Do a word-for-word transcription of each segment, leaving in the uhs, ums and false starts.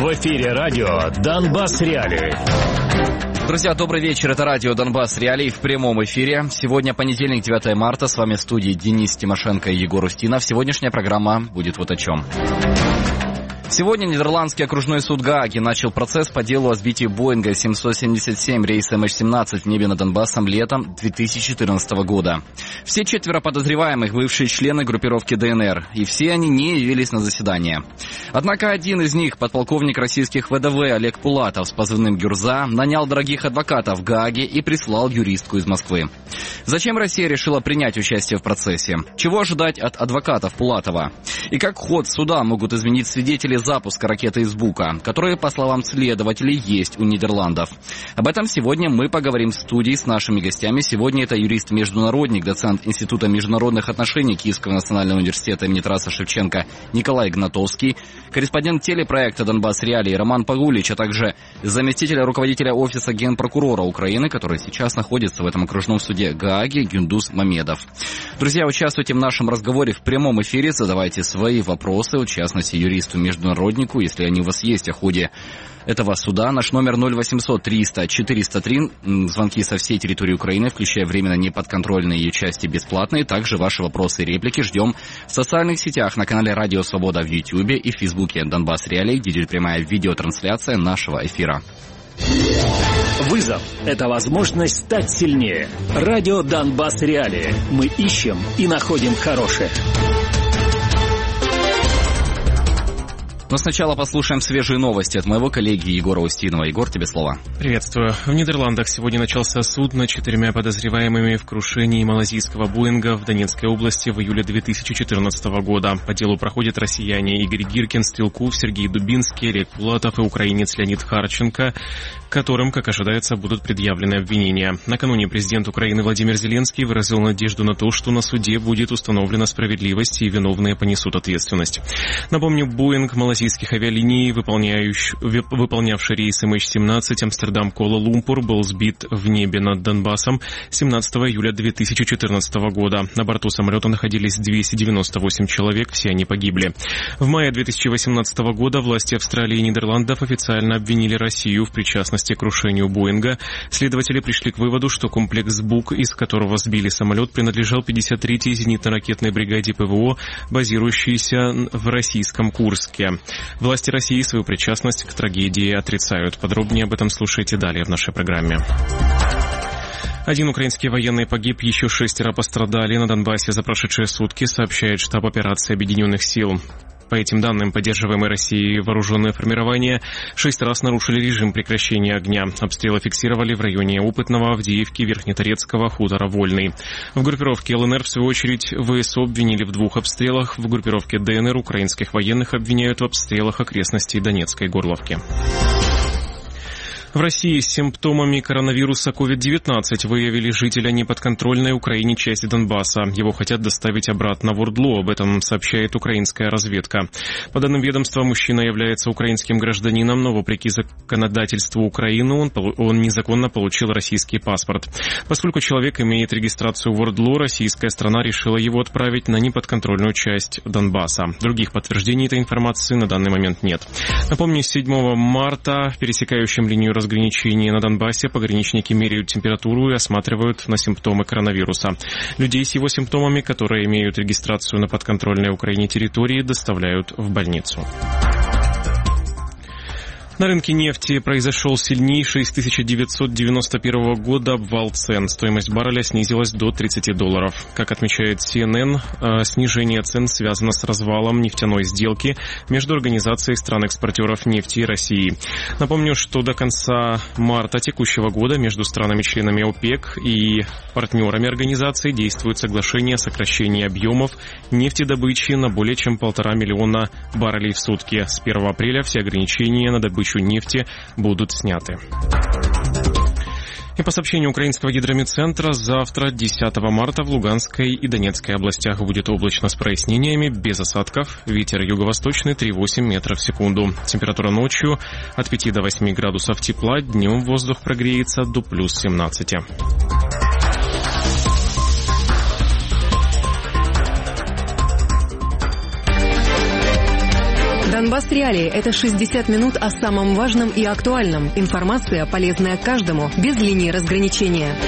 В эфире радио «Донбасс Реалии». Друзья, добрый вечер. Это радио «Донбасс Реалии» в прямом эфире. Сегодня понедельник, девятое марта. С вами в студии Денис Тимошенко и Егор Устинов. Сегодняшняя программа будет вот о чем. Сегодня Нидерландский окружной суд Гааги начал процесс по делу о сбитии Боинга семьсот семьдесят семь рейса эм эйч семнадцать в небе над Донбассом летом две тысячи четырнадцатого года. Все четверо подозреваемых бывшие члены группировки дэ эн эр, и все они не явились на заседание. Однако один из них, подполковник российских вэ дэ вэ Олег Пулатов с позывным «Гюрза», нанял дорогих адвокатов в Гааге и прислал юристку из Москвы. Зачем Россия решила принять участие в процессе? Чего ожидать от адвокатов Пулатова? И как ход суда могут изменить свидетели запуска ракеты из Бука, которые, по словам следователей, есть у Нидерландов? Об этом сегодня мы поговорим в студии с нашими гостями. Сегодня это юрист-международник, доцент Института международных отношений Киевского национального университета имени Тараса Шевченко Николай Гнатовский, корреспондент телепроекта «Донбасс Реалии» Роман Пагулич, а также заместитель руководителя офиса генпрокурора Украины, который сейчас находится в этом окружном суде Гааги, Гюндуз Мамедов. Друзья, участвуйте в нашем разговоре в прямом эфире, задавайте свои вопросы, в частности, юристу-международнику, если они у вас есть о ходе этого суда. Наш номер ноль восемьсот триста четыреста три. Звонки со всей территории Украины, включая временно неподконтрольные ее части, бесплатные. Также ваши вопросы и реплики ждем в социальных сетях на канале Радио Свобода в Ютьюбе и в Фейсбуке Донбасс Реалии, где идет прямая видеотрансляция нашего эфира. Вызов – это возможность стать сильнее. Радио «Донбасс Реалии». Мы ищем и находим хорошее. Но сначала послушаем свежие новости от моего коллеги Егора Устинова. Егор, тебе слово. Приветствую. В Нидерландах сегодня начался суд над четырьмя подозреваемыми в крушении малазийского Боинга в Донецкой области в июле две тысячи четырнадцатого года. По делу проходят россияне Игорь Гиркин, Стрелков, Сергей Дубинский, Олег Пулатов и украинец Леонид Харченко, которым, как ожидается, будут предъявлены обвинения. Накануне президент Украины Владимир Зеленский выразил надежду на то, что на суде будет установлена справедливость и виновные понесут ответственность. Напомню, Боинг малазийских авиалиний, выполнявший рейс эм эйч семнадцать Амстердам-Куала-Лумпур, был сбит в небе над Донбассом семнадцатого июля две тысячи четырнадцатого года. На борту самолета находились двести девяносто восемь человек, все они погибли. В мае две тысячи восемнадцатого года власти Австралии и Нидерландов официально обвинили Россию в причастности к крушению Боинга. Следователи пришли к выводу, что комплекс Бук, из которого сбили самолет, принадлежал пятьдесят третьей зенитно-ракетной бригаде пэ вэ о, базирующейся в российском Курске. Власти России свою причастность к трагедии отрицают. Подробнее об этом слушайте далее в нашей программе. Один украинский военный погиб, еще шестеро пострадали на Донбассе за прошедшие сутки, сообщает штаб операции Объединенных сил. По этим данным, поддерживаемые Россией вооруженные формирования шесть раз нарушили режим прекращения огня. Обстрелы фиксировали в районе Опытного, Авдеевки, Верхнеторецкого, хутора Вольный. В группировке эл эн эр, в свою очередь, вэ эс о обвинили в двух обстрелах. В группировке дэ эн эр украинских военных обвиняют в обстрелах окрестностей Донецкой Горловки. В России с симптомами коронавируса ковид девятнадцать выявили жителя неподконтрольной Украине части Донбасса. Его хотят доставить обратно в Ордлу, об этом сообщает украинская разведка. По данным ведомства, мужчина является украинским гражданином, но вопреки законодательству Украины он, он незаконно получил российский паспорт. Поскольку человек имеет регистрацию в Ордлу, российская страна решила его отправить на неподконтрольную часть Донбасса. Других подтверждений этой информации на данный момент нет. Напомню, с седьмого марта пересекающим линию разграничения на Донбассе пограничники меряют температуру и осматривают на симптомы коронавируса. Людей с его симптомами, которые имеют регистрацию на подконтрольной Украине территории, доставляют в больницу. На рынке нефти произошел сильнейший с тысяча девятьсот девяносто первого года обвал цен. Стоимость барреля снизилась до тридцати долларов. Как отмечает си эн эн, снижение цен связано с развалом нефтяной сделки между Организацией стран-экспортеров нефти и Россией. Напомню, что до конца марта текущего года между странами-членами ОПЕК и партнерами организации действует соглашение о сокращении объемов нефтедобычи на более чем полтора миллиона баррелей в сутки. С первого апреля все ограничения на добычу нефти будут сняты. И по сообщению украинского гидрометцентра, завтра, десятого марта, в Луганской и Донецкой областях будет облачно с прояснениями, без осадков. Ветер юго-восточный три целых восемь десятых метра в секунду. Температура ночью от пяти до восьми градусов тепла, днем воздух прогреется до плюс семнадцати. Донбасс Реалии – это шестьдесят минут о самом важном и актуальном. Информация, полезная каждому, без линии разграничения.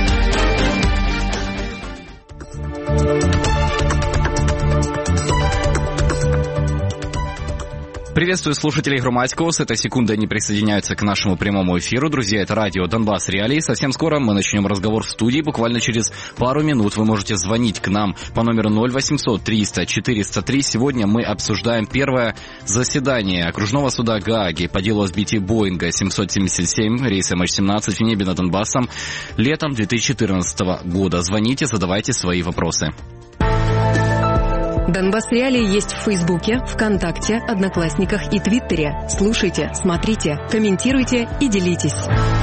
Приветствую слушателей Громадского. С этой секунды они присоединяются к нашему прямому эфиру. Друзья, это радио Донбасс Реалии. Совсем скоро мы начнем разговор в студии. Буквально через пару минут вы можете звонить к нам по номеру ноль восемьсот триста четыреста три. Сегодня мы обсуждаем первое заседание окружного суда Гааги по делу о сбитии Боинга семьсот семьдесят семь рейса эм эйч семнадцать в небе над Донбассом летом две тысячи четырнадцатого года. Звоните, задавайте свои вопросы. Донбасс Реалии есть в Фейсбуке, ВКонтакте, Одноклассниках и Твиттере. Слушайте, смотрите, комментируйте и делитесь.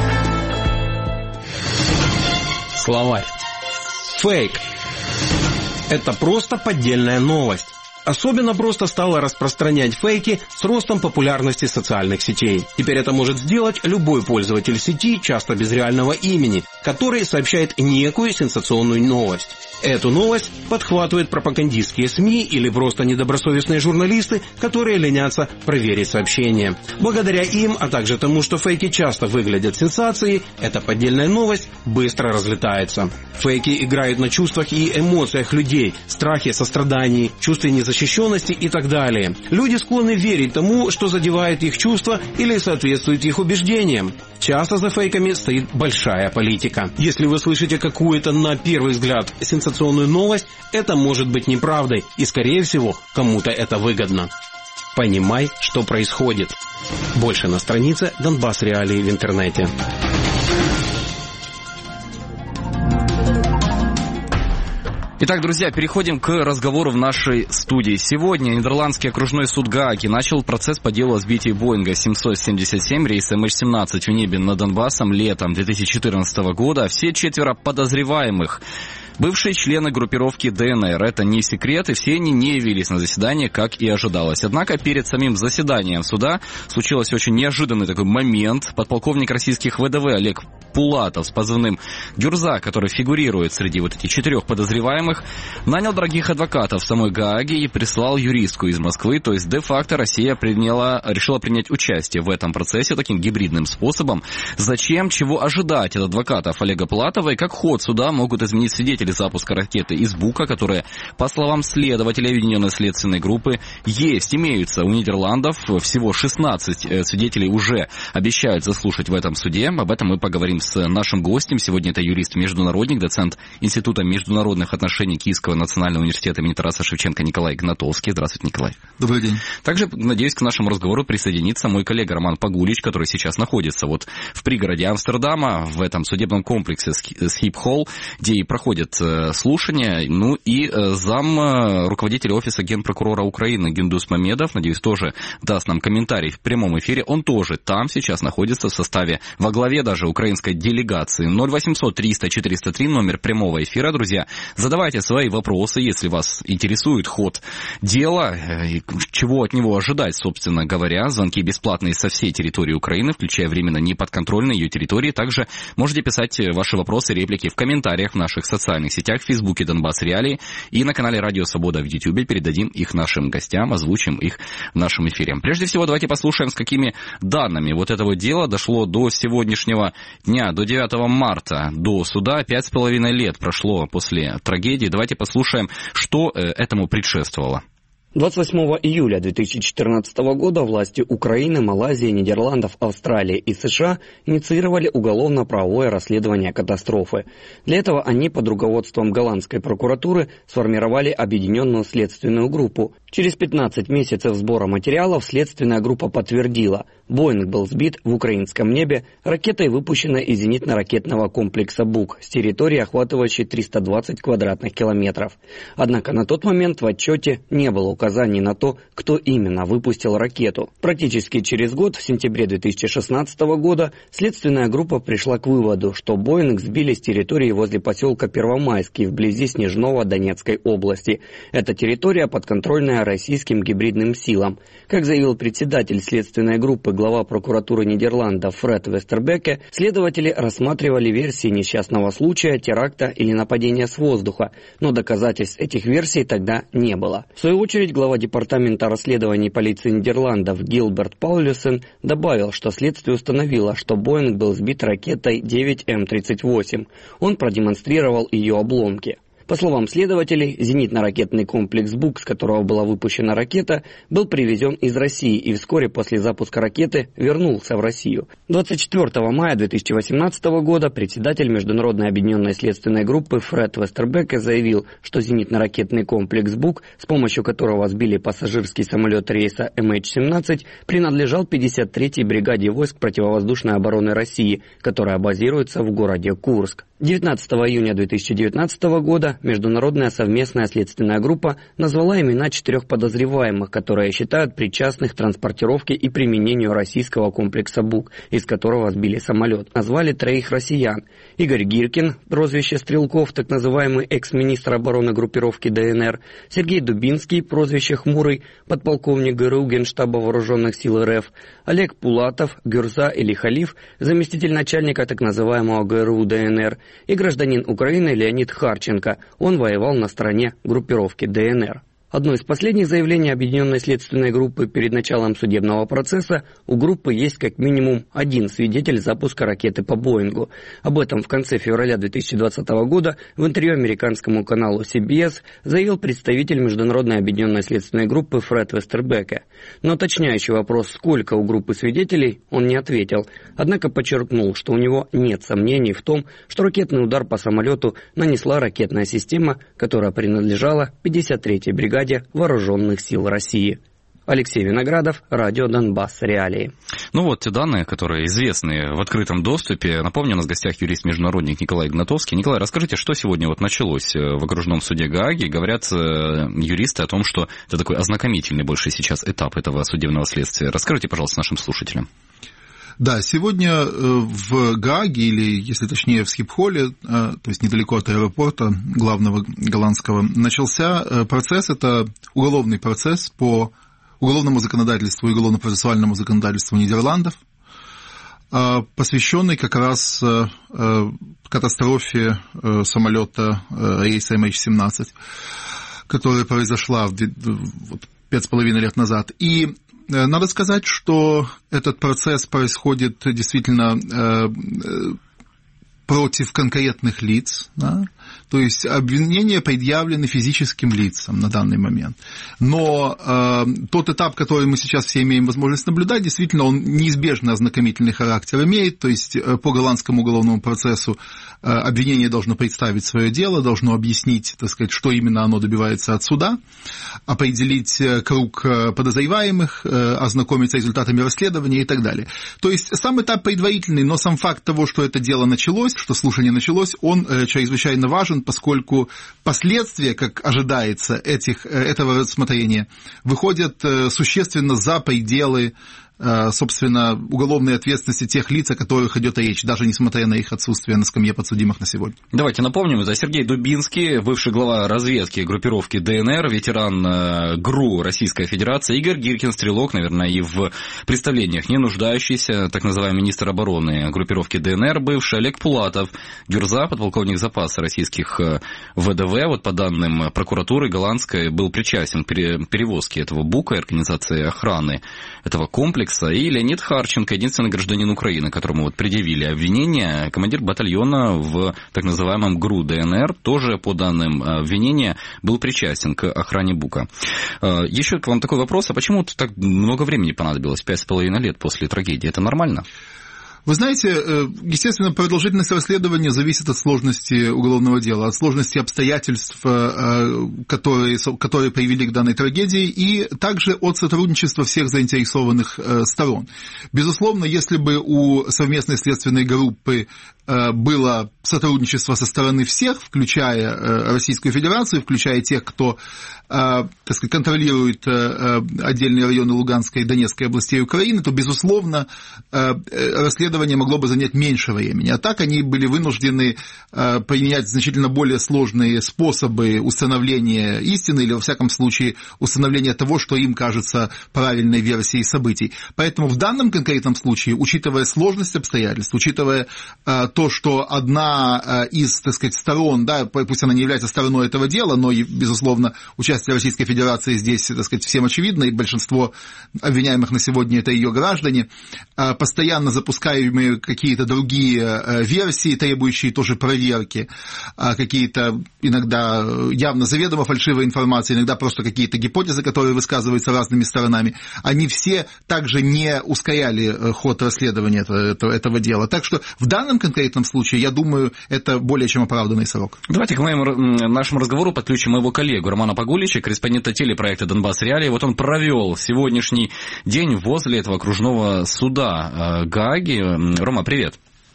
Словарь. Фейк. Это просто поддельная новость. Особенно просто стало распространять фейки с ростом популярности социальных сетей. Теперь это может сделать любой пользователь сети, часто без реального имени, который сообщает некую сенсационную новость. Эту новость подхватывают пропагандистские СМИ или просто недобросовестные журналисты, которые ленятся проверить сообщения. Благодаря им, а также тому, что фейки часто выглядят сенсацией, эта поддельная новость быстро разлетается. Фейки играют на чувствах и эмоциях людей, страхе, сострадании, чувстве незащищенности и так далее. Люди склонны верить тому, что задевает их чувства или соответствует их убеждениям. Часто за фейками стоит большая политика. Если вы слышите какую-то, на первый взгляд, сенсационную новость, это может быть неправдой, и, скорее всего, кому-то это выгодно. Понимай, что происходит. Больше на странице Донбасс Реалии в интернете. Итак, друзья, переходим к разговору в нашей студии. Сегодня Нидерландский окружной суд Гааги начал процесс по делу о сбитии Боинга семьсот семьдесят семь рейса эм эйч семнадцать в небе над Донбассом летом две тысячи четырнадцатого года. Все четверо подозреваемых бывшие члены группировки дэ эн эр. Это не секрет, и все они не явились на заседание, как и ожидалось. Однако перед самим заседанием суда случился очень неожиданный такой момент. Подполковник российских вэ дэ вэ Олег Пулатов с позывным «Гюрза», который фигурирует среди вот этих четырех подозреваемых, нанял дорогих адвокатов в самой Гааге и прислал юристку из Москвы. То есть де-факто Россия приняла, решила принять участие в этом процессе таким гибридным способом. Зачем, чего ожидать от адвокатов Олега Пулатова и как ход суда могут изменить свидетели запуска ракеты из Бука, которые, по словам следователя Объединенной следственной группы, есть, имеются у Нидерландов. Всего шестнадцать свидетелей уже обещают заслушать в этом суде. Об этом мы поговорим с нашим гостем. Сегодня это юрист-международник, доцент Института международных отношений Киевского национального университета имени Тараса Шевченко Николай Гнатовский. Здравствуйте, Николай. Добрый день. Также, надеюсь, к нашему разговору присоединится мой коллега Роман Погулич, который сейчас находится вот в пригороде Амстердама, в этом судебном комплексе Схип-Холл, где и проходят слушания. Ну и зам руководителя офиса генпрокурора Украины Гендус Мамедов, надеюсь, тоже даст нам комментарий в прямом эфире. Он тоже там сейчас находится в составе, во главе даже украинской делегации. ноль восемьсот триста четыреста три, номер прямого эфира. Друзья, задавайте свои вопросы, если вас интересует ход дела, чего от него ожидать, собственно говоря. Звонки бесплатные со всей территории Украины, включая временно неподконтрольные ее территории. Также можете писать ваши вопросы, реплики в комментариях в наших социальных сетях, в Фейсбуке Донбасс Реалии и на канале Радио Свобода в Ютьюбе. Передадим их нашим гостям, озвучим их в нашем эфире. Прежде всего, давайте послушаем, с какими данными вот это вот дело дошло до сегодняшнего дня, до девятого марта, до суда. Пять с половиной лет прошло после трагедии. Давайте послушаем, что этому предшествовало. двадцать восьмого июля две тысячи четырнадцатого года власти Украины, Малайзии, Нидерландов, Австралии и США инициировали уголовно-правовое расследование катастрофы. Для этого они под руководством голландской прокуратуры сформировали объединенную следственную группу. Через пятнадцать месяцев сбора материалов следственная группа подтвердила, Боинг был сбит в украинском небе ракетой, выпущенной из зенитно-ракетного комплекса «Бук» с территории, охватывающей триста двадцать квадратных километров. Однако на тот момент в отчете не было указаний на то, кто именно выпустил ракету. Практически через год, в сентябре две тысячи шестнадцатого года, следственная группа пришла к выводу, что Боинг сбили с территории возле поселка Первомайский, вблизи Снежного Донецкой области. Эта территория подконтрольная подвластная российским гибридным силам. Как заявил председатель следственной группы, глава прокуратуры Нидерландов Фред Вестербеке, следователи рассматривали версии несчастного случая, теракта или нападения с воздуха, но доказательств этих версий тогда не было. В свою очередь, глава департамента расследований полиции Нидерландов Гилберт Паулюсен добавил, что следствие установило, что Боинг был сбит ракетой девять эм тридцать восемь. Он продемонстрировал ее обломки. По словам следователей, зенитно-ракетный комплекс «Бук», с которого была выпущена ракета, был привезен из России и вскоре после запуска ракеты вернулся в Россию. двадцать четвёртого мая две тысячи восемнадцатого года председатель Международной объединенной следственной группы Фред Вестербеке заявил, что зенитно-ракетный комплекс «Бук», с помощью которого сбили пассажирский самолет рейса эм эйч семнадцать, принадлежал пятьдесят третьей бригаде войск противовоздушной обороны России, которая базируется в городе Курск. девятнадцатого июня две тысячи девятнадцатого года Международная совместная следственная группа назвала имена четырех подозреваемых, которые считают причастных к транспортировке и применению российского комплекса «Бук», из которого сбили самолет. Назвали троих россиян: Игорь Гиркин, прозвище Стрелков, так называемый экс-министр обороны группировки дэ эн эр, Сергей Дубинский, прозвище Хмурый, подполковник гэ эр у Генштаба Вооруженных сил эр эф, Олег Пулатов, Гюрза или Халиф, заместитель начальника так называемого гэ эр у дэ эн эр, и гражданин Украины Леонид Харченко. Он воевал на стороне группировки дэ эн эр. Одно из последних заявлений Объединенной следственной группы перед началом судебного процесса: у группы есть как минимум один свидетель запуска ракеты по Боингу. Об этом в конце февраля две тысячи двадцатого года в интервью американскому каналу си би эс заявил представитель Международной объединенной следственной группы Фред Вестербеке. Но уточняющий вопрос, сколько у группы свидетелей, он не ответил, однако подчеркнул, что у него нет сомнений в том, что ракетный удар по самолету нанесла ракетная система, которая принадлежала пятьдесят третьей бригаде Вооруженных сил России. Алексей Виноградов, радио Донбасс Реалии. Ну вот те данные, которые известны в открытом доступе. Напомню, у нас в гостях юрист-международник Николай Гнатовский. Николай, расскажите, что сегодня вот началось в окружном суде Гааги? Говорят юристы о том, что это такой ознакомительный больше сейчас этап этого судебного следствия. Расскажите, пожалуйста, нашим слушателям. Да, сегодня в Гааге, или, если точнее, в Схипхоле, то есть недалеко от аэропорта главного голландского, начался процесс, это уголовный процесс по уголовному законодательству и уголовно-процессуальному законодательству Нидерландов, посвященный как раз катастрофе самолета рейса эм эйч семнадцать, которая произошла вот, пять с половиной лет назад. И надо сказать, что этот процесс происходит действительно э, против конкретных лиц, да? То есть обвинения предъявлены физическим лицам на данный момент. Но э, тот этап, который мы сейчас все имеем возможность наблюдать, действительно, он неизбежно ознакомительный характер имеет. То есть э, по голландскому уголовному процессу э, обвинение должно представить свое дело, должно объяснить, так сказать, что именно оно добивается от суда, определить круг подозреваемых, э, ознакомиться с результатами расследования и так далее. То есть сам этап предварительный, но сам факт того, что это дело началось, что слушание началось, он э, чрезвычайно важен, поскольку последствия, как ожидается, этих, этого рассмотрения, выходят существенно за пределы, собственно, уголовной ответственности тех лиц, о которых идет речь, даже несмотря на их отсутствие на скамье подсудимых на сегодня. Давайте напомним, это Сергей Дубинский, бывший глава разведки группировки дэ эн эр, ветеран ГРУ Российской Федерации, Игорь Гиркин, стрелок, наверное, и в представлениях не нуждающийся, так называемый министр обороны группировки дэ эн эр, бывший Олег Пулатов, Гюрза, подполковник запаса российских вэ дэ вэ, вот по данным прокуратуры голландской, был причастен к перевозке этого бука и организации охраны этого комплекса. И Леонид Харченко, единственный гражданин Украины, которому вот предъявили обвинения, командир батальона в так называемом ГРУ дэ эн эр, тоже по данным обвинения был причастен к охране бука. Еще к вам такой вопрос, а почему так много времени понадобилось, пять с половиной лет после трагедии? Это нормально? Вы знаете, естественно, продолжительность расследования зависит от сложности уголовного дела, от сложности обстоятельств, которые, которые привели к данной трагедии, и также от сотрудничества всех заинтересованных сторон. Безусловно, если бы у совместной следственной группы было сотрудничество со стороны всех, включая Российскую Федерацию, включая тех, кто, так сказать, контролирует отдельные районы Луганской и Донецкой областей Украины, то, безусловно, расследование расследование могло бы занять меньше времени. А так они были вынуждены э, применять значительно более сложные способы установления истины или, во всяком случае, установления того, что им кажется правильной версией событий. Поэтому в данном конкретном случае, учитывая сложность обстоятельств, учитывая э, то, что одна э, из, так сказать, сторон, да, пусть она не является стороной этого дела, но, безусловно, участие Российской Федерации здесь, так сказать, всем очевидно, и большинство обвиняемых на сегодня это ее граждане, постоянно запускаемые какие-то другие версии, требующие тоже проверки, какие-то иногда явно заведомо фальшивые информации, иногда просто какие-то гипотезы, которые высказываются разными сторонами, они все также не ускоряли ход расследования этого, этого дела. Так что в данном конкретном случае, я думаю, это более чем оправданный срок. Давайте к моему, нашему разговору подключим моего коллегу Романа Погулича, корреспондента телепроекта «Донбасс Реалии». Вот он провел сегодняшний день возле этого окружного суда Гааги. Рома, привет.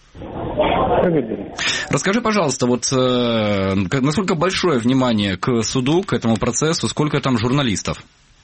Привет. Расскажи, пожалуйста, вот э, насколько большое внимание к суду, к этому процесу, сколько там журналістів?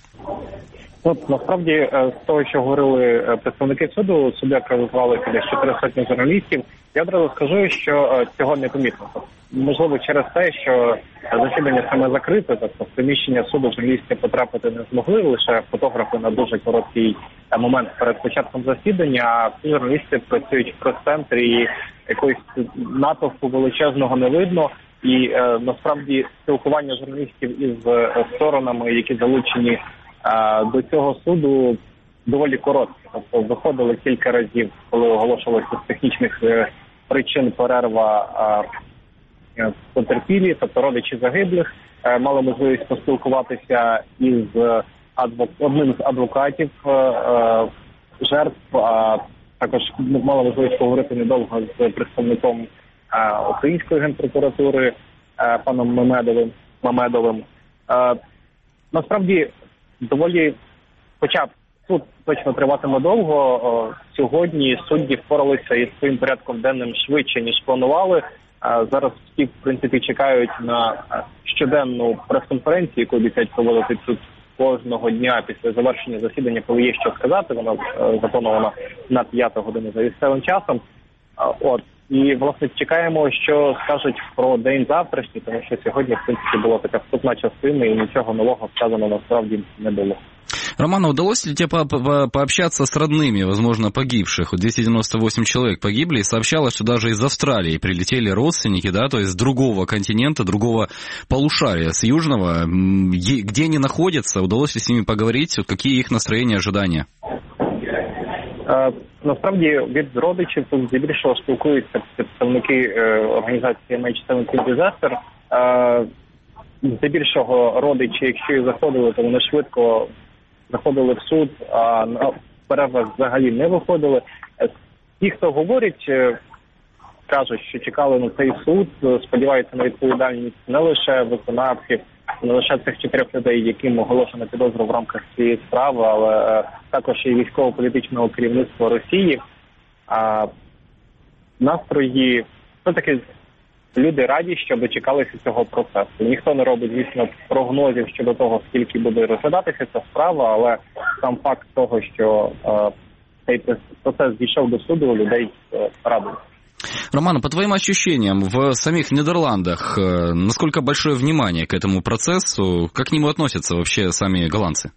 От, насправді, з того, що говорили представники суду, суддя акредитували десь чотири сотні журналістів, я одразу скажу, що цього не помітно. Можливо, через те, що засідання саме закрите, тобто в приміщення суду журналісти потрапити не змогли, лише фотографи на дуже короткий момент перед початком засідання, а всі журналісти працюють в прес-центрі, і якогось натовпу величезного не видно. І е, насправді спілкування журналістів із сторонами, які залучені е, до цього суду, доволі коротке. Тобто виходили кілька разів, коли оголошувалося з технічних е, причин перерва е, потерпілі, тобто родичі загиблих, е, мали можливість поспілкуватися із адвок... одним з адвокатів е, е, жертв, а також мали можливість поговорити недовго з представником е, Української генпрокуратури е, паном Мамедовим. Мамедовим. Е, насправді, доволі, хоча суд точно триватиме довго, сьогодні судді впоралися із своїм порядком денним швидше, ніж планували. Зараз всі, в принципі, чекають на щоденну прес-конференцію, яку обіцяють проводити тут кожного дня після завершення засідання, коли є що сказати. Вона запланована на п'яту годину за місцевим часом. От. І, власне, чекаємо, що скажуть про день завтрашній, тому що сьогодні, в принципі, була така вступна частина, і нічого нового сказано насправді не було. Роман, удалось ли тебе по по пообщаться с родными, возможно, погибших? Вот двести девяносто восемь человек погибли, и сообщалось, что даже из Австралии прилетели родственники, да, то есть с другого континента, другого полушария, с южного. Где они находятся? Удалось ли с ними поговорить? Вот какие их настроения, ожидания? Насправді, від родичів тут здебільшого спілкуються представники організації ем ейч сімнадцять Disaster. Здебільшого родичі, якщо і заходили, то вони швидко заходили в суд, а на перервах взагалі не виходили. Ті, хто говорять, кажуть, що чекали на цей суд, сподіваються на відповідальність не лише виконавців, не лише цих чотирьох людей, яким оголошено підозру в рамках цієї справи, але також і військово-політичного керівництва Росії. А настрої, все-таки люди раді, що дочекалися цього процесу. Ніхто не робить, звісно, прогнозів щодо того, скільки буде розглядатися ця справа, але сам факт того, що е, цей процес дійшов до суду, людей е, радує. Роман, по твоим ощущениям, в самих Нидерландах насколько большое внимание к этому процессу, как к нему относятся вообще сами голландцы?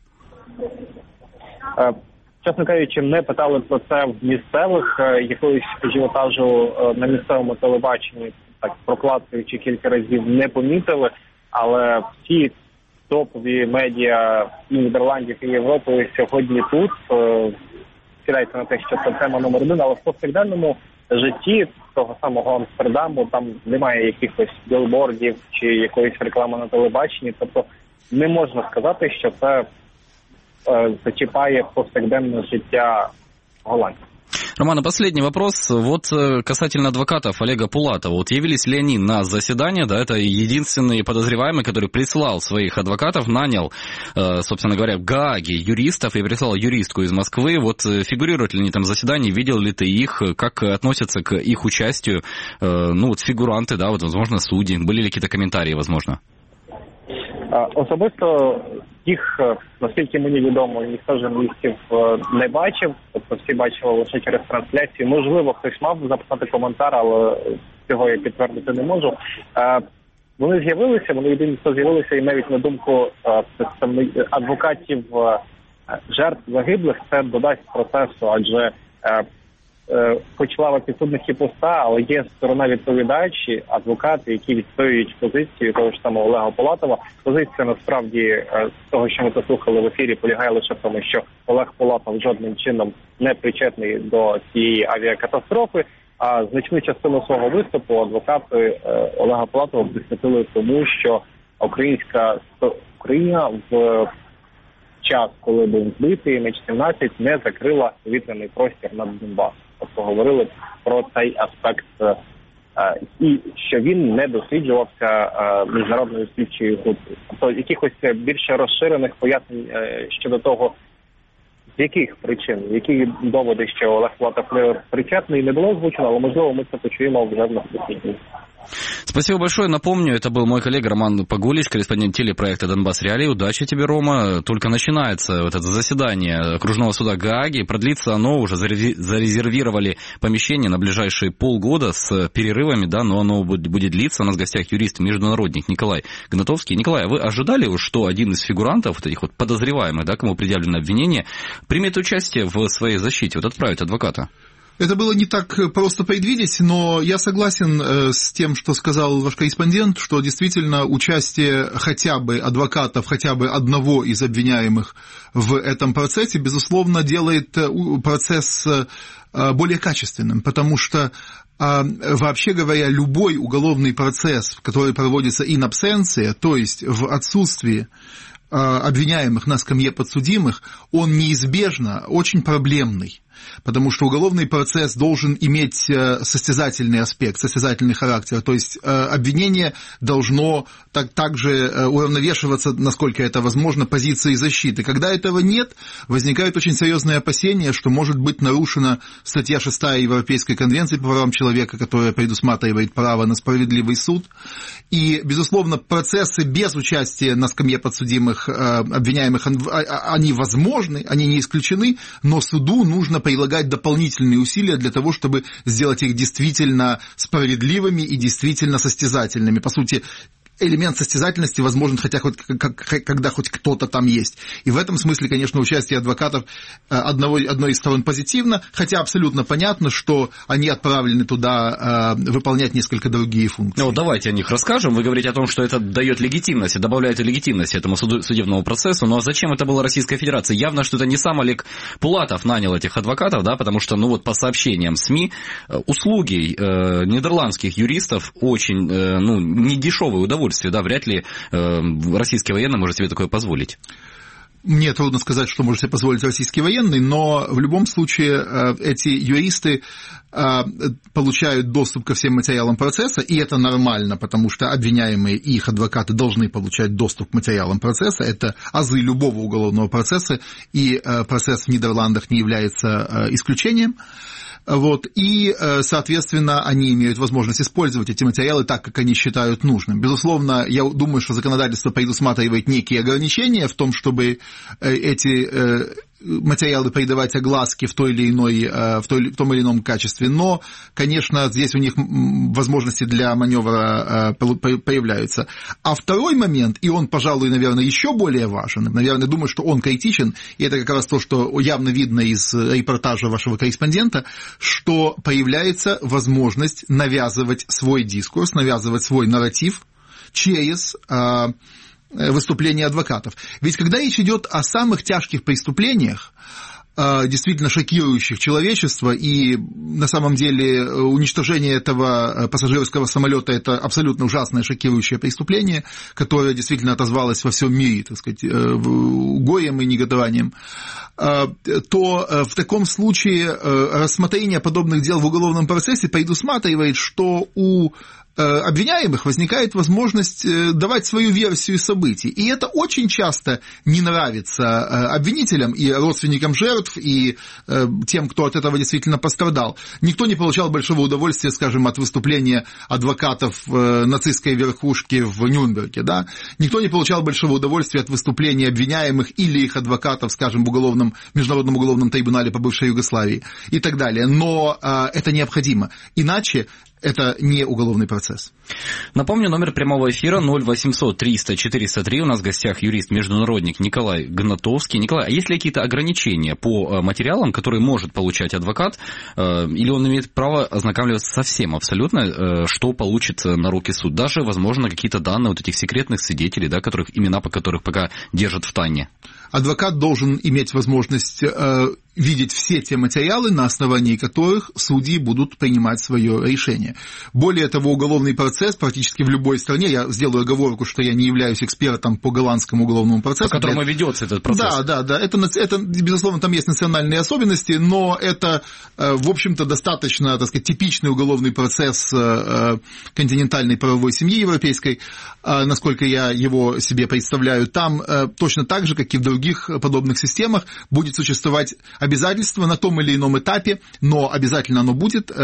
Чесно кажучи, не питали про це в місцевих, якогось ажіотажу на місцевому телебаченні, так проклацуючи кілька разів, не помітили, але всі топові медіа і Нідерландів, і Європи сьогодні тут сідаються на те, що це тема номер один, але в повсякденному житті того самого Амстердаму там немає якихось білбордів чи якоїсь реклами на телебаченні, тобто не можна сказати, що це е, зачіпає повсякденне життя голландців. Роман, а последний вопрос. Вот касательно адвокатов Олега Пулатова. Вот явились ли они на заседание? Да, это единственный подозреваемый, который прислал своих адвокатов, нанял, собственно говоря, в Гааге юристов и прислал юристку из Москвы. Вот фигурируют ли они там в заседании? Видел ли ты их? Как относятся к их участию? Ну, вот фигуранты, да, вот, возможно, судьи. Были ли какие-то комментарии, возможно? Особисто Їх, наскільки мені відомо, ніхто з журналістів не бачив, тобто всі бачили лише через трансляцію. Можливо, хтось мав записати коментар, але цього я підтвердити не можу. Вони з'явилися, вони єдині, хто з'явилися, і навіть на думку адвокатів жертв загиблих, це додасть процесу, адже хоч лава підсудних і пуста, але є сторона відповідачі, адвокати, які відстоюють позицію того ж самого Олега Полатова. Позиція насправді з того, що ми послухали в ефірі, полягає лише в тому, що Олег Полатов жодним чином не причетний до цієї авіакатастрофи, а значну частину свого виступу адвокати Олега Полатова присвятили тому, що українська Україна в час, коли був збитий Ем Ейч сімнадцять, не закрила повітряний простір над Донбасом. Тобто говорили про цей аспект, і що він не досліджувався міжнародною слідчою групою. Тобто якихось більш розширених пояснень щодо того, з яких причин, які доводи, що Олег Полатов причетний, не було озвучено, але можливо ми це почуємо вже в наступній дні. Спасибо большое. Напомню, это был мой коллега Роман Погулич, корреспондент телепроекта «Донбасс Реалии». Удачи тебе, Рома. Только начинается вот это заседание окружного суда Гааги. Продлится оно, уже зарезервировали помещение на ближайшие полгода с перерывами, да, но оно будет длиться. У нас в гостях юрист-международник Николай Гнатовский. Николай, а вы ожидали, что один из фигурантов, вот этих вот подозреваемых, да, кому предъявлено обвинение, примет участие в своей защите, вот отправит адвоката? Это было не так просто предвидеть, но я согласен с тем, что сказал ваш корреспондент, что действительно участие хотя бы адвокатов, хотя бы одного из обвиняемых в этом процессе, безусловно, делает процесс более качественным, потому что, вообще говоря, любой уголовный процесс, который проводится in absentia, то есть в отсутствии обвиняемых на скамье подсудимых, он неизбежно очень проблемный. Потому что уголовный процесс должен иметь состязательный аспект, состязательный характер. То есть обвинение должно так, также уравновешиваться, насколько это возможно, позицией защиты. Когда этого нет, возникают очень серьезные опасения, что может быть нарушена статья шестая Европейской конвенции по правам человека, которая предусматривает право на справедливый суд. И, безусловно, процессы без участия на скамье подсудимых обвиняемых, они возможны, они не исключены, но суду нужно прилагать дополнительные усилия для того, чтобы сделать их действительно справедливыми и действительно состязательными. По сути, элемент состязательности возможен, хотя хоть, как, когда хоть кто-то там есть. И в этом смысле, конечно, участие адвокатов одного, одной из сторон позитивно, хотя абсолютно понятно, что они отправлены туда э, выполнять несколько другие функции. Ну, давайте о них расскажем. Вы говорите о том, что это дает легитимность, добавляет легитимность этому суду, судебному процессу. Но зачем это было Российской Федерации? Явно, что это не сам Олег Пулатов нанял этих адвокатов, да, потому что, ну вот по сообщениям СМИ, услуги э, нидерландских юристов очень, э, ну, недешевое удовольствие. Да, вряд ли э, российский военный может себе такое позволить. Мне трудно сказать, что может себе позволить российский военный, но в любом случае э, эти юристы э, получают доступ ко всем материалам процесса, и это нормально, потому что обвиняемые и их адвокаты должны получать доступ к материалам процесса. Это азы любого уголовного процесса, и э, процесс в Нидерландах не является э, исключением. Вот, и, соответственно, они имеют возможность использовать эти материалы так, как они считают нужным. Безусловно, я думаю, что законодательство предусматривает некие ограничения в том, чтобы эти материалы придавать огласке в, той или иной, в, той, в том или ином качестве, но, конечно, здесь у них возможности для маневра появляются. А второй момент, и он, пожалуй, наверное, еще более важен, наверное, думаю, что он критичен, и это как раз то, что явно видно из репортажа вашего корреспондента, что появляется возможность навязывать свой дискурс, навязывать свой нарратив через выступления адвокатов. Ведь когда речь идет о самых тяжких преступлениях, действительно шокирующих человечество, и на самом деле уничтожение этого пассажирского самолета – это абсолютно ужасное шокирующее преступление, которое действительно отозвалось во всем мире, так сказать, горем и негодованием, то в таком случае рассмотрение подобных дел в уголовном процессе предусматривает, что у обвиняемых возникает возможность давать свою версию событий. И это очень часто не нравится обвинителям и родственникам жертв, и тем, кто от этого действительно пострадал. Никто не получал большого удовольствия, скажем, от выступления адвокатов нацистской верхушки в Нюрнберге. Да? Никто не получал большого удовольствия от выступления обвиняемых или их адвокатов, скажем, в уголовном, Международном уголовном трибунале по бывшей Югославии и так далее. Но это необходимо. Иначе это не уголовный процесс. Напомню, номер прямого эфира ноль восемьсот триста четыреста три. У нас в гостях юрист-международник Николай Гнатовский. Николай, а есть ли какие-то ограничения по материалам, которые может получать адвокат, или он имеет право ознакомливаться со всем абсолютно, что получит на руки суд? Даже, возможно, какие-то данные вот этих секретных свидетелей, да, которых, имена по которых пока держат в тайне. Адвокат должен иметь возможность э, видеть все те материалы, на основании которых судьи будут принимать свое решение. Более того, уголовный процесс практически в любой стране, я сделаю оговорку, что я не являюсь экспертом по голландскому уголовному процессу. По которому для... ведется этот процесс. Да, да, да. Это, это, безусловно, там есть национальные особенности, но это, в общем-то, достаточно, так сказать, типичный уголовный процесс континентальной правовой семьи европейской, насколько я его себе представляю. Там точно так же, как и в других подобных системах, будет существовать обязательство на том или ином этапе, но обязательно оно будет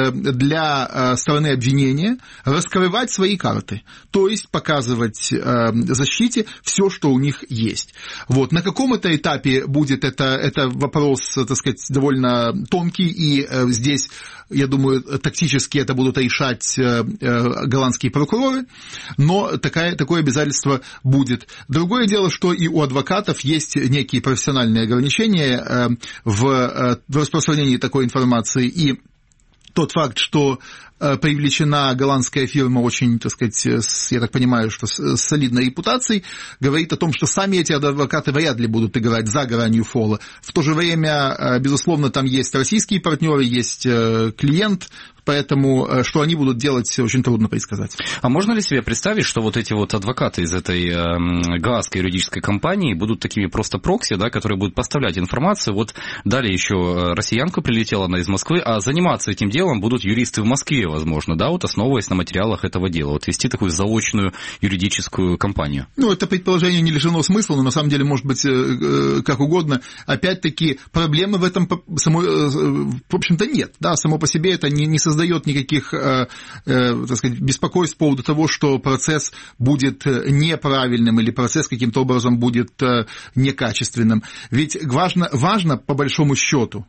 для стороны обвинения раскрывать свои карты, то есть показывать защите все, что у них есть. Вот. На каком это этапе будет, это, это вопрос, так сказать, довольно тонкий, и здесь, я думаю, тактически это будут решать голландские прокуроры, но такая, такое обязательство будет. Другое дело, что и у адвокатов есть некие профессиональные ограничения в, в распространении такой информации, и тот факт, что привлечена голландская фирма очень, так сказать, с, я так понимаю, что с солидной репутацией, говорит о том, что сами эти адвокаты вряд ли будут играть за гранью фола. В то же время, безусловно, там есть российские партнеры, есть клиент, поэтому что они будут делать, очень трудно предсказать. А можно ли себе представить, что вот эти вот адвокаты из этой э, гаазской юридической компании будут такими просто прокси, да, которые будут поставлять информацию? Вот далее еще россиянка прилетела, она из Москвы, а заниматься этим делом будут юристы в Москве, возможно, да, вот основываясь на материалах этого дела, вот вести такую заочную юридическую компанию. Ну, это предположение не лишено смысла, но на самом деле может быть как угодно. Опять-таки, проблемы в этом, самой, в общем-то, нет, да, само по себе это не, не создает никаких, так сказать, беспокойств по поводу того, что процесс будет неправильным или процесс каким-то образом будет некачественным. Ведь важно, важно по большому счету,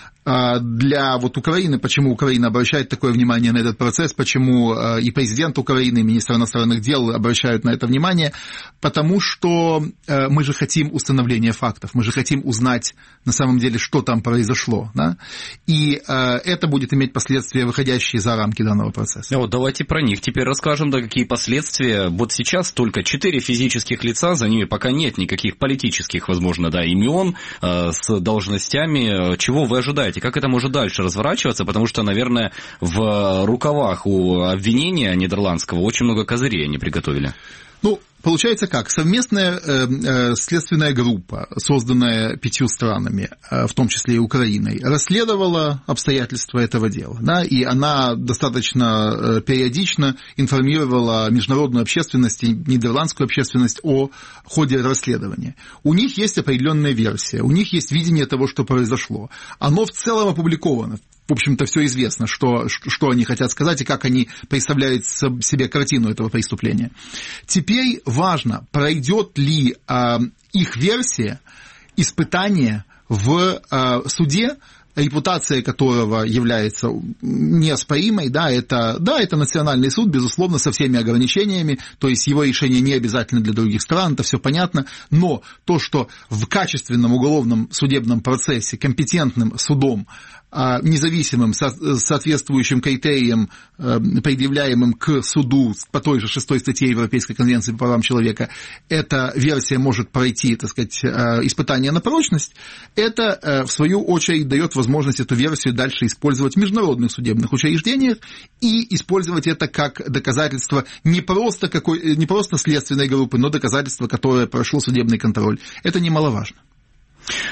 для вот Украины, почему Украина обращает такое внимание на этот процесс, почему и президент Украины, и министр иностранных дел обращают на это внимание, потому что мы же хотим установления фактов, мы же хотим узнать на самом деле, что там произошло, да? И это будет иметь последствия, выходящие за рамки данного процесса. Вот давайте про них теперь расскажем, да, какие последствия. Вот сейчас только четыре физических лица, за ними пока нет никаких политических, возможно, да, имен с должностями. Чего вы ожидаете? Как это может дальше разворачиваться? Потому что, наверное, в рукавах у обвинения нидерландского очень много козырей они приготовили. Ну, получается как? Совместная э, э, следственная группа, созданная пятью странами, э, в том числе и Украиной, расследовала обстоятельства этого дела. Да, и она достаточно э, периодично информировала международную общественность и нидерландскую общественность о ходе расследования. У них есть определенная версия, у них есть видение того, что произошло. Оно в целом опубликовано. В общем-то, все известно, что, что они хотят сказать и как они представляют себе картину этого преступления. Теперь важно, пройдет ли э, их версия испытания в э, суде, репутация которого является неоспоримой, да, это, да, это национальный суд, безусловно, со всеми ограничениями, то есть его решение не обязательно для других стран, это все понятно, но то, что в качественном уголовном судебном процессе компетентным судом, независимым, соответствующим критериям, предъявляемым к суду по той же шестой статье Европейской конвенции по правам человека, эта версия может пройти, так сказать, испытание на прочность, это, в свою очередь, дает возможность эту версию дальше использовать в международных судебных учреждениях и использовать это как доказательство не просто, какой, не просто следственной группы, но доказательство, которое прошло судебный контроль. Это немаловажно.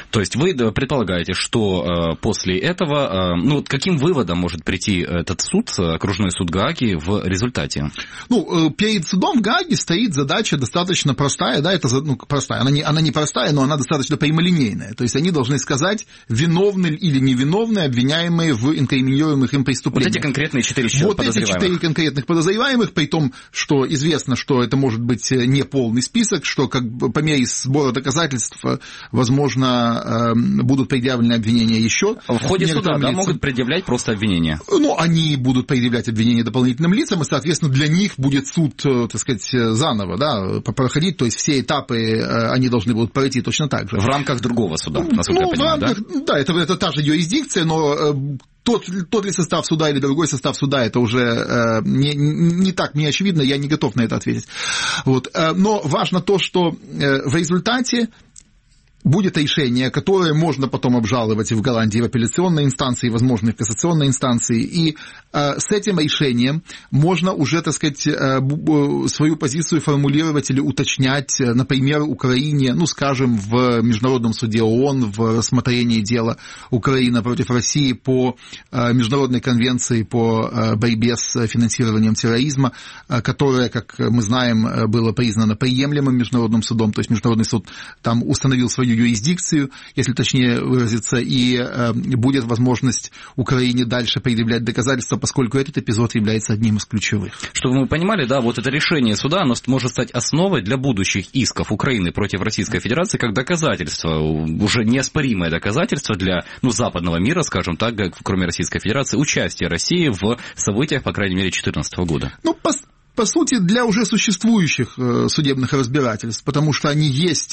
То есть вы предполагаете, что после этого, ну, каким выводом может прийти этот суд, окружной суд Гааги, в результате? Ну, перед судом в Гааге стоит задача достаточно простая, да, это, ну, простая, она не, она не простая, но она достаточно прямолинейная. То есть они должны сказать, виновны или невиновны обвиняемые в инкриминируемых им преступлениях. Вот эти конкретные четыре вот подозреваемых. Вот эти четыре конкретных подозреваемых, при том, что известно, что это может быть не полный список, что как бы по мере сбора доказательств, возможно, будут предъявлены обвинения еще. В ходе суда, да, могут предъявлять просто обвинения? Ну, они будут предъявлять обвинения дополнительным лицам, и, соответственно, для них будет суд, так сказать, заново, да, проходить, то есть все этапы они должны будут пройти точно так же. В рамках другого суда, насколько ну, я понимаю, в рамках, да? Да, это, это та же юрисдикция, но тот, тот ли состав суда или другой состав суда, это уже э, не, не так мне очевидно, я не готов на это ответить. Вот. Но важно то, что э, в результате будет решение, которое можно потом обжаловать и в Голландии в апелляционной инстанции, и, возможно, и в кассационной инстанции. И э, с этим решением можно уже, так сказать, э, свою позицию формулировать или уточнять, например, Украине, ну, скажем, в Международном суде ООН, в рассмотрении дела Украины против России по э, Международной конвенции по э, борьбе с финансированием терроризма, э, которая, как мы знаем, было признано приемлемым Международным судом, то есть Международный суд там установил свою юрисдикцию, если точнее выразиться, и э, будет возможность Украине дальше предъявлять доказательства, поскольку этот эпизод является одним из ключевых. Чтобы мы понимали, да, вот это решение суда, оно может стать основой для будущих исков Украины против Российской Федерации как доказательство, уже неоспоримое доказательство для, ну, западного мира, скажем так, кроме Российской Федерации, участия России в событиях, по крайней мере, две тысячи четырнадцатого года. Ну, по По сути, для уже существующих судебных разбирательств, потому что они есть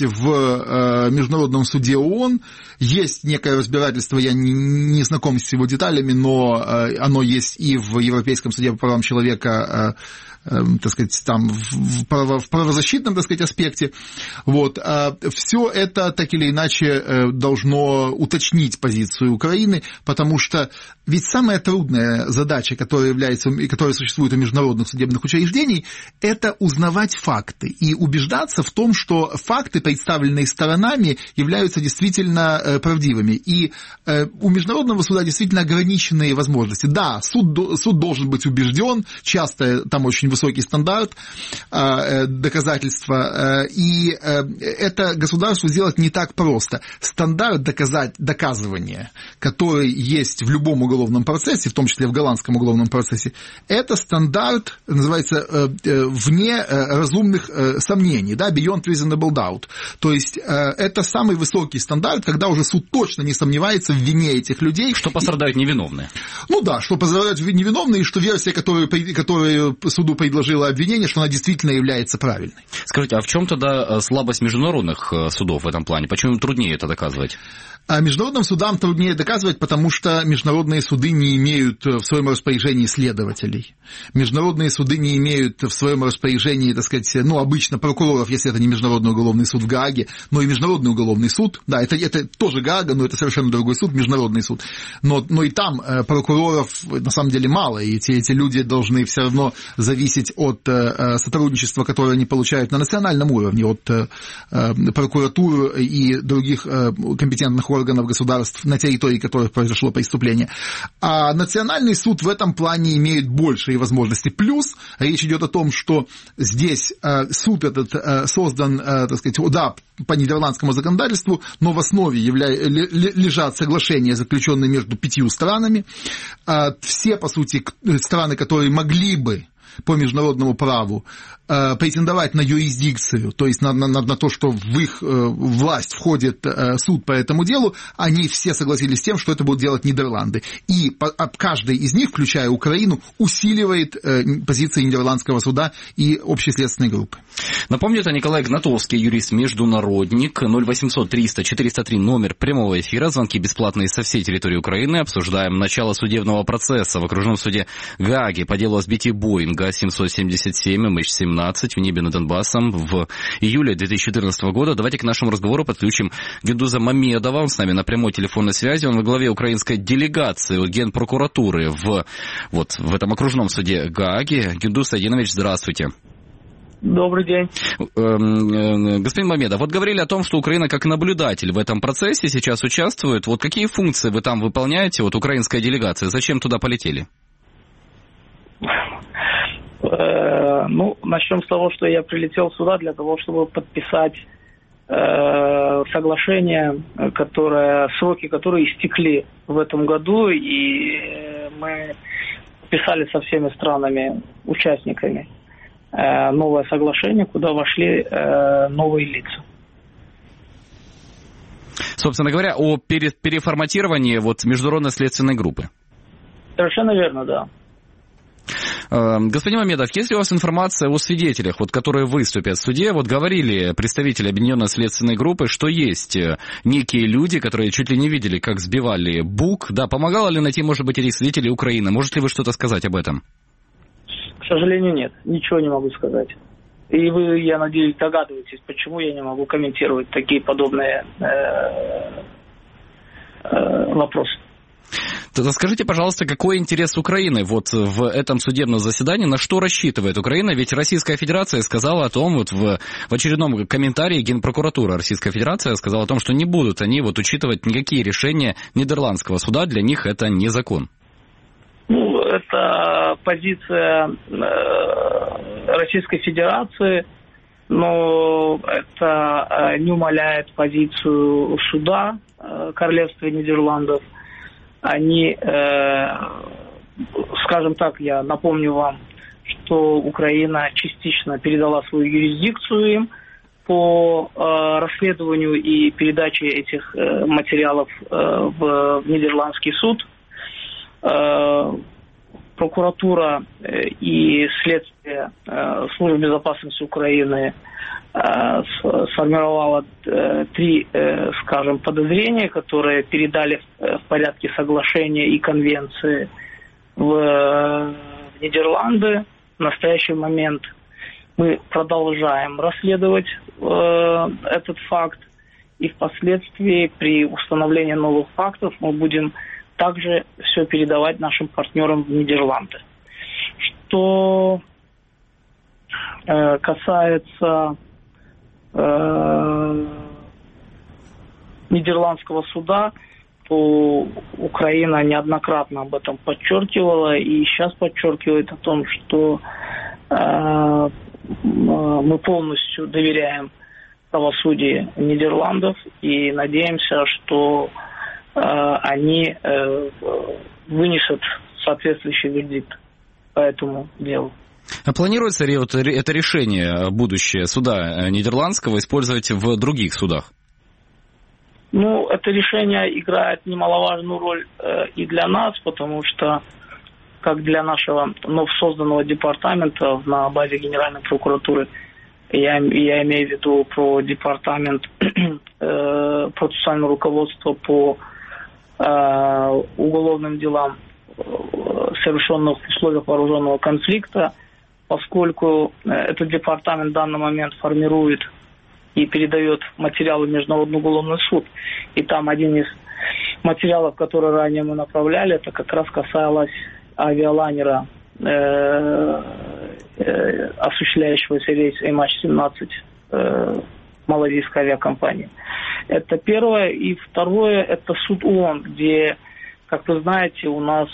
в Международном суде ООН, есть некое разбирательство, я не, не знаком с его деталями, но оно есть и в Европейском суде по правам человека, так сказать, там в, право, в правозащитном, так сказать, аспекте. Вот. Все это так или иначе должно уточнить позицию Украины, потому что ведь самая трудная задача, которая является, которая существует у международных судебных учреждений, это узнавать факты и убеждаться в том, что факты, представленные сторонами, являются действительно правдивыми. И у международного суда действительно ограниченные возможности. Да, суд, суд должен быть убежден, часто там очень высокий стандарт э, доказательства, э, и э, это государству сделать не так просто. Стандарт доказать, доказывания, который есть в любом уголовном процессе, в том числе в голландском уголовном процессе, это стандарт, называется, э, э, вне э, разумных э, сомнений, да, beyond reasonable doubt. То есть э, это самый высокий стандарт, когда уже суд точно не сомневается в вине этих людей. Что пострадают невиновные. Ну да, что пострадают невиновные, и что версия, которую, которую суду предложила обвинение, что она действительно является правильной. Скажите, а в чем тогда слабость международных судов в этом плане? Почему им труднее это доказывать? А международным судам труднее доказывать, потому что международные суды не имеют в своем распоряжении следователей. Международные суды не имеют в своем распоряжении, так сказать, ну, обычно прокуроров, если это не Международный уголовный суд в Гааге, но и Международный уголовный суд. Да, это, это тоже Гаага, но это совершенно другой суд, Международный суд. Но, но и там прокуроров на самом деле мало, и эти, эти люди должны все равно зависеть от сотрудничества, которое они получают на национальном уровне, от прокуратуры и других компетентных органов государств, на территории которых произошло преступление. А национальный суд в этом плане имеет большие возможности. Плюс речь идет о том, что здесь суд этот создан, так сказать, да, по нидерландскому законодательству, но в основе явля... лежат соглашения, заключенные между пятью странами. Все, по сути, страны, которые могли бы по международному праву э, претендовать на юрисдикцию, то есть на, на, на то, что в их э, власть входит э, суд по этому делу, они все согласились с тем, что это будут делать Нидерланды. И по, каждый из них, включая Украину, усиливает э, позиции Нидерландского суда и общей следственной группы. Напомню, это Николай Гнатовский, юрист-международник. ноль восемьсот триста четыреста три номер прямого эфира. Звонки бесплатные со всей территории Украины. Обсуждаем начало судебного процесса в окружном суде Гааги по делу о сбитии Боинга семьсот семьдесят семь эм эйч семнадцать в небе над Донбассом в июле две тысячи четырнадцатого года. Давайте к нашему разговору подключим Гендуза Мамедова. Он с нами на прямой телефонной связи. Он во главе украинской делегации от Генпрокуратуры в, вот, в этом окружном суде Гааги. Гендуз Айдинович, здравствуйте. Добрый день. Господин Мамедов, вот говорили о том, что Украина как наблюдатель в этом процессе сейчас участвует. Вот какие функции вы там выполняете, вот украинская делегация, зачем туда полетели? Ну, начнем с того, что я прилетел сюда для того, чтобы подписать соглашение, которое, сроки которые истекли в этом году, и мы подписали со всеми странами, участниками, новое соглашение, куда вошли э, новые лица. Собственно говоря, о пере- переформатировании вот международной следственной группы. Совершенно верно, да. Э, господин Мамедов, есть ли у вас информация о свидетелях, вот, которые выступят в суде? Вот говорили представители Объединенной следственной группы, что есть некие люди, которые чуть ли не видели, как сбивали БУК. Да, помогало ли найти, может быть, этих свидетелей Украины? Можете ли вы что-то сказать об этом? К сожалению, нет. Ничего не могу сказать. И вы, я надеюсь, догадываетесь, почему я не могу комментировать такие подобные э, э, вопросы. Тогда скажите, пожалуйста, какой интерес Украины вот в этом судебном заседании, на что рассчитывает Украина? Ведь Российская Федерация сказала о том, вот в, в очередном комментарии Генпрокуратура Российской Федерации сказала о том, что не будут они вот учитывать никакие решения Нидерландского суда, для них это не закон. Ну, это позиция э, Российской Федерации, но это э, не умаляет позицию суда э, Королевства Нидерландов. Они, э, скажем так, я напомню вам, что Украина частично передала свою юрисдикцию им по э, расследованию и передаче этих э, материалов э, в, в Нидерландский суд. Прокуратура и следствие службы безопасности Украины сформировала три, скажем, подозрения, которые передали в порядке соглашения и конвенции в Нидерланды. В настоящий момент мы продолжаем расследовать этот факт, и впоследствии при установлении новых фактов мы будем также все передавать нашим партнерам в Нидерланды. Что э, касается э, Нидерландского суда, то Украина неоднократно об этом подчеркивала и сейчас подчеркивает о том, что э, мы полностью доверяем правосудию Нидерландов и надеемся, что они вынесут соответствующий вердикт по этому делу. А планируется ли это решение будущее суда нидерландского использовать в других судах? Ну, это решение играет немаловажную роль и для нас, потому что, как для нашего вновь созданного департамента на базе Генеральной прокуратуры, я, я имею в виду про департамент э, процессуального руководства по уголовным делам, совершенных в условиях вооруженного конфликта, поскольку этот департамент в данный момент формирует и передает материалы в Международный уголовный суд. И там один из материалов, который ранее мы направляли, это как раз касалось авиалайнера, э, э, осуществляющегося рейс эм эйч семнадцать э, малазийской авиакомпании. Это первое. И второе, это суд ООН, где, как вы знаете, у нас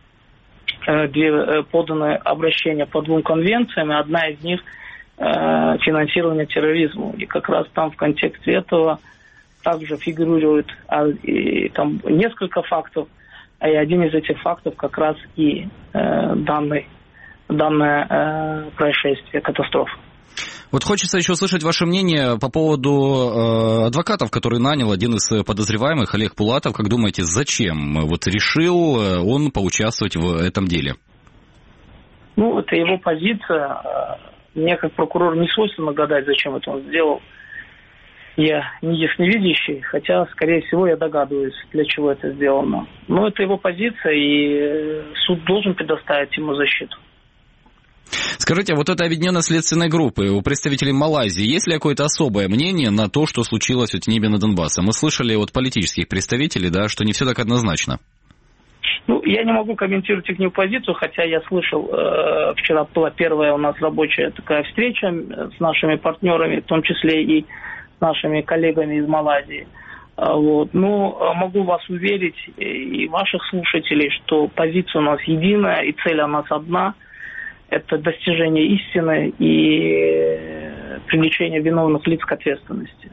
э, две поданы обращения по двум конвенциям, и одна из них э, финансирование терроризма. И как раз там в контексте этого также фигурирует а, и, там несколько фактов, а и один из этих фактов как раз и э, данный, данное э, происшествие, катастрофа. Вот хочется еще услышать ваше мнение по поводу э, адвокатов, который нанял один из подозреваемых, Олег Пулатов. Как думаете, зачем вот решил он поучаствовать в этом деле? Ну, это его позиция. Мне, как прокурор, не свойственно гадать, зачем это он сделал. Я не ясновидящий, хотя, скорее всего, я догадываюсь, для чего это сделано. Но это его позиция, и суд должен предоставить ему защиту. Скажите, а вот этой объединенной следственной группы у представителей Малайзии есть ли какое-то особое мнение на то, что случилось в небе над Донбассом? Мы слышали от политических представителей, да, что не все так однозначно. Ну, я не могу комментировать их позицию, хотя я слышал, э, вчера была первая у нас рабочая такая встреча с нашими партнерами, в том числе и с нашими коллегами из Малайзии. Вот. Но могу вас уверить и ваших слушателей, что позиция у нас единая и цель у нас одна. Это достижение истины и привлечение виновных лиц к ответственности.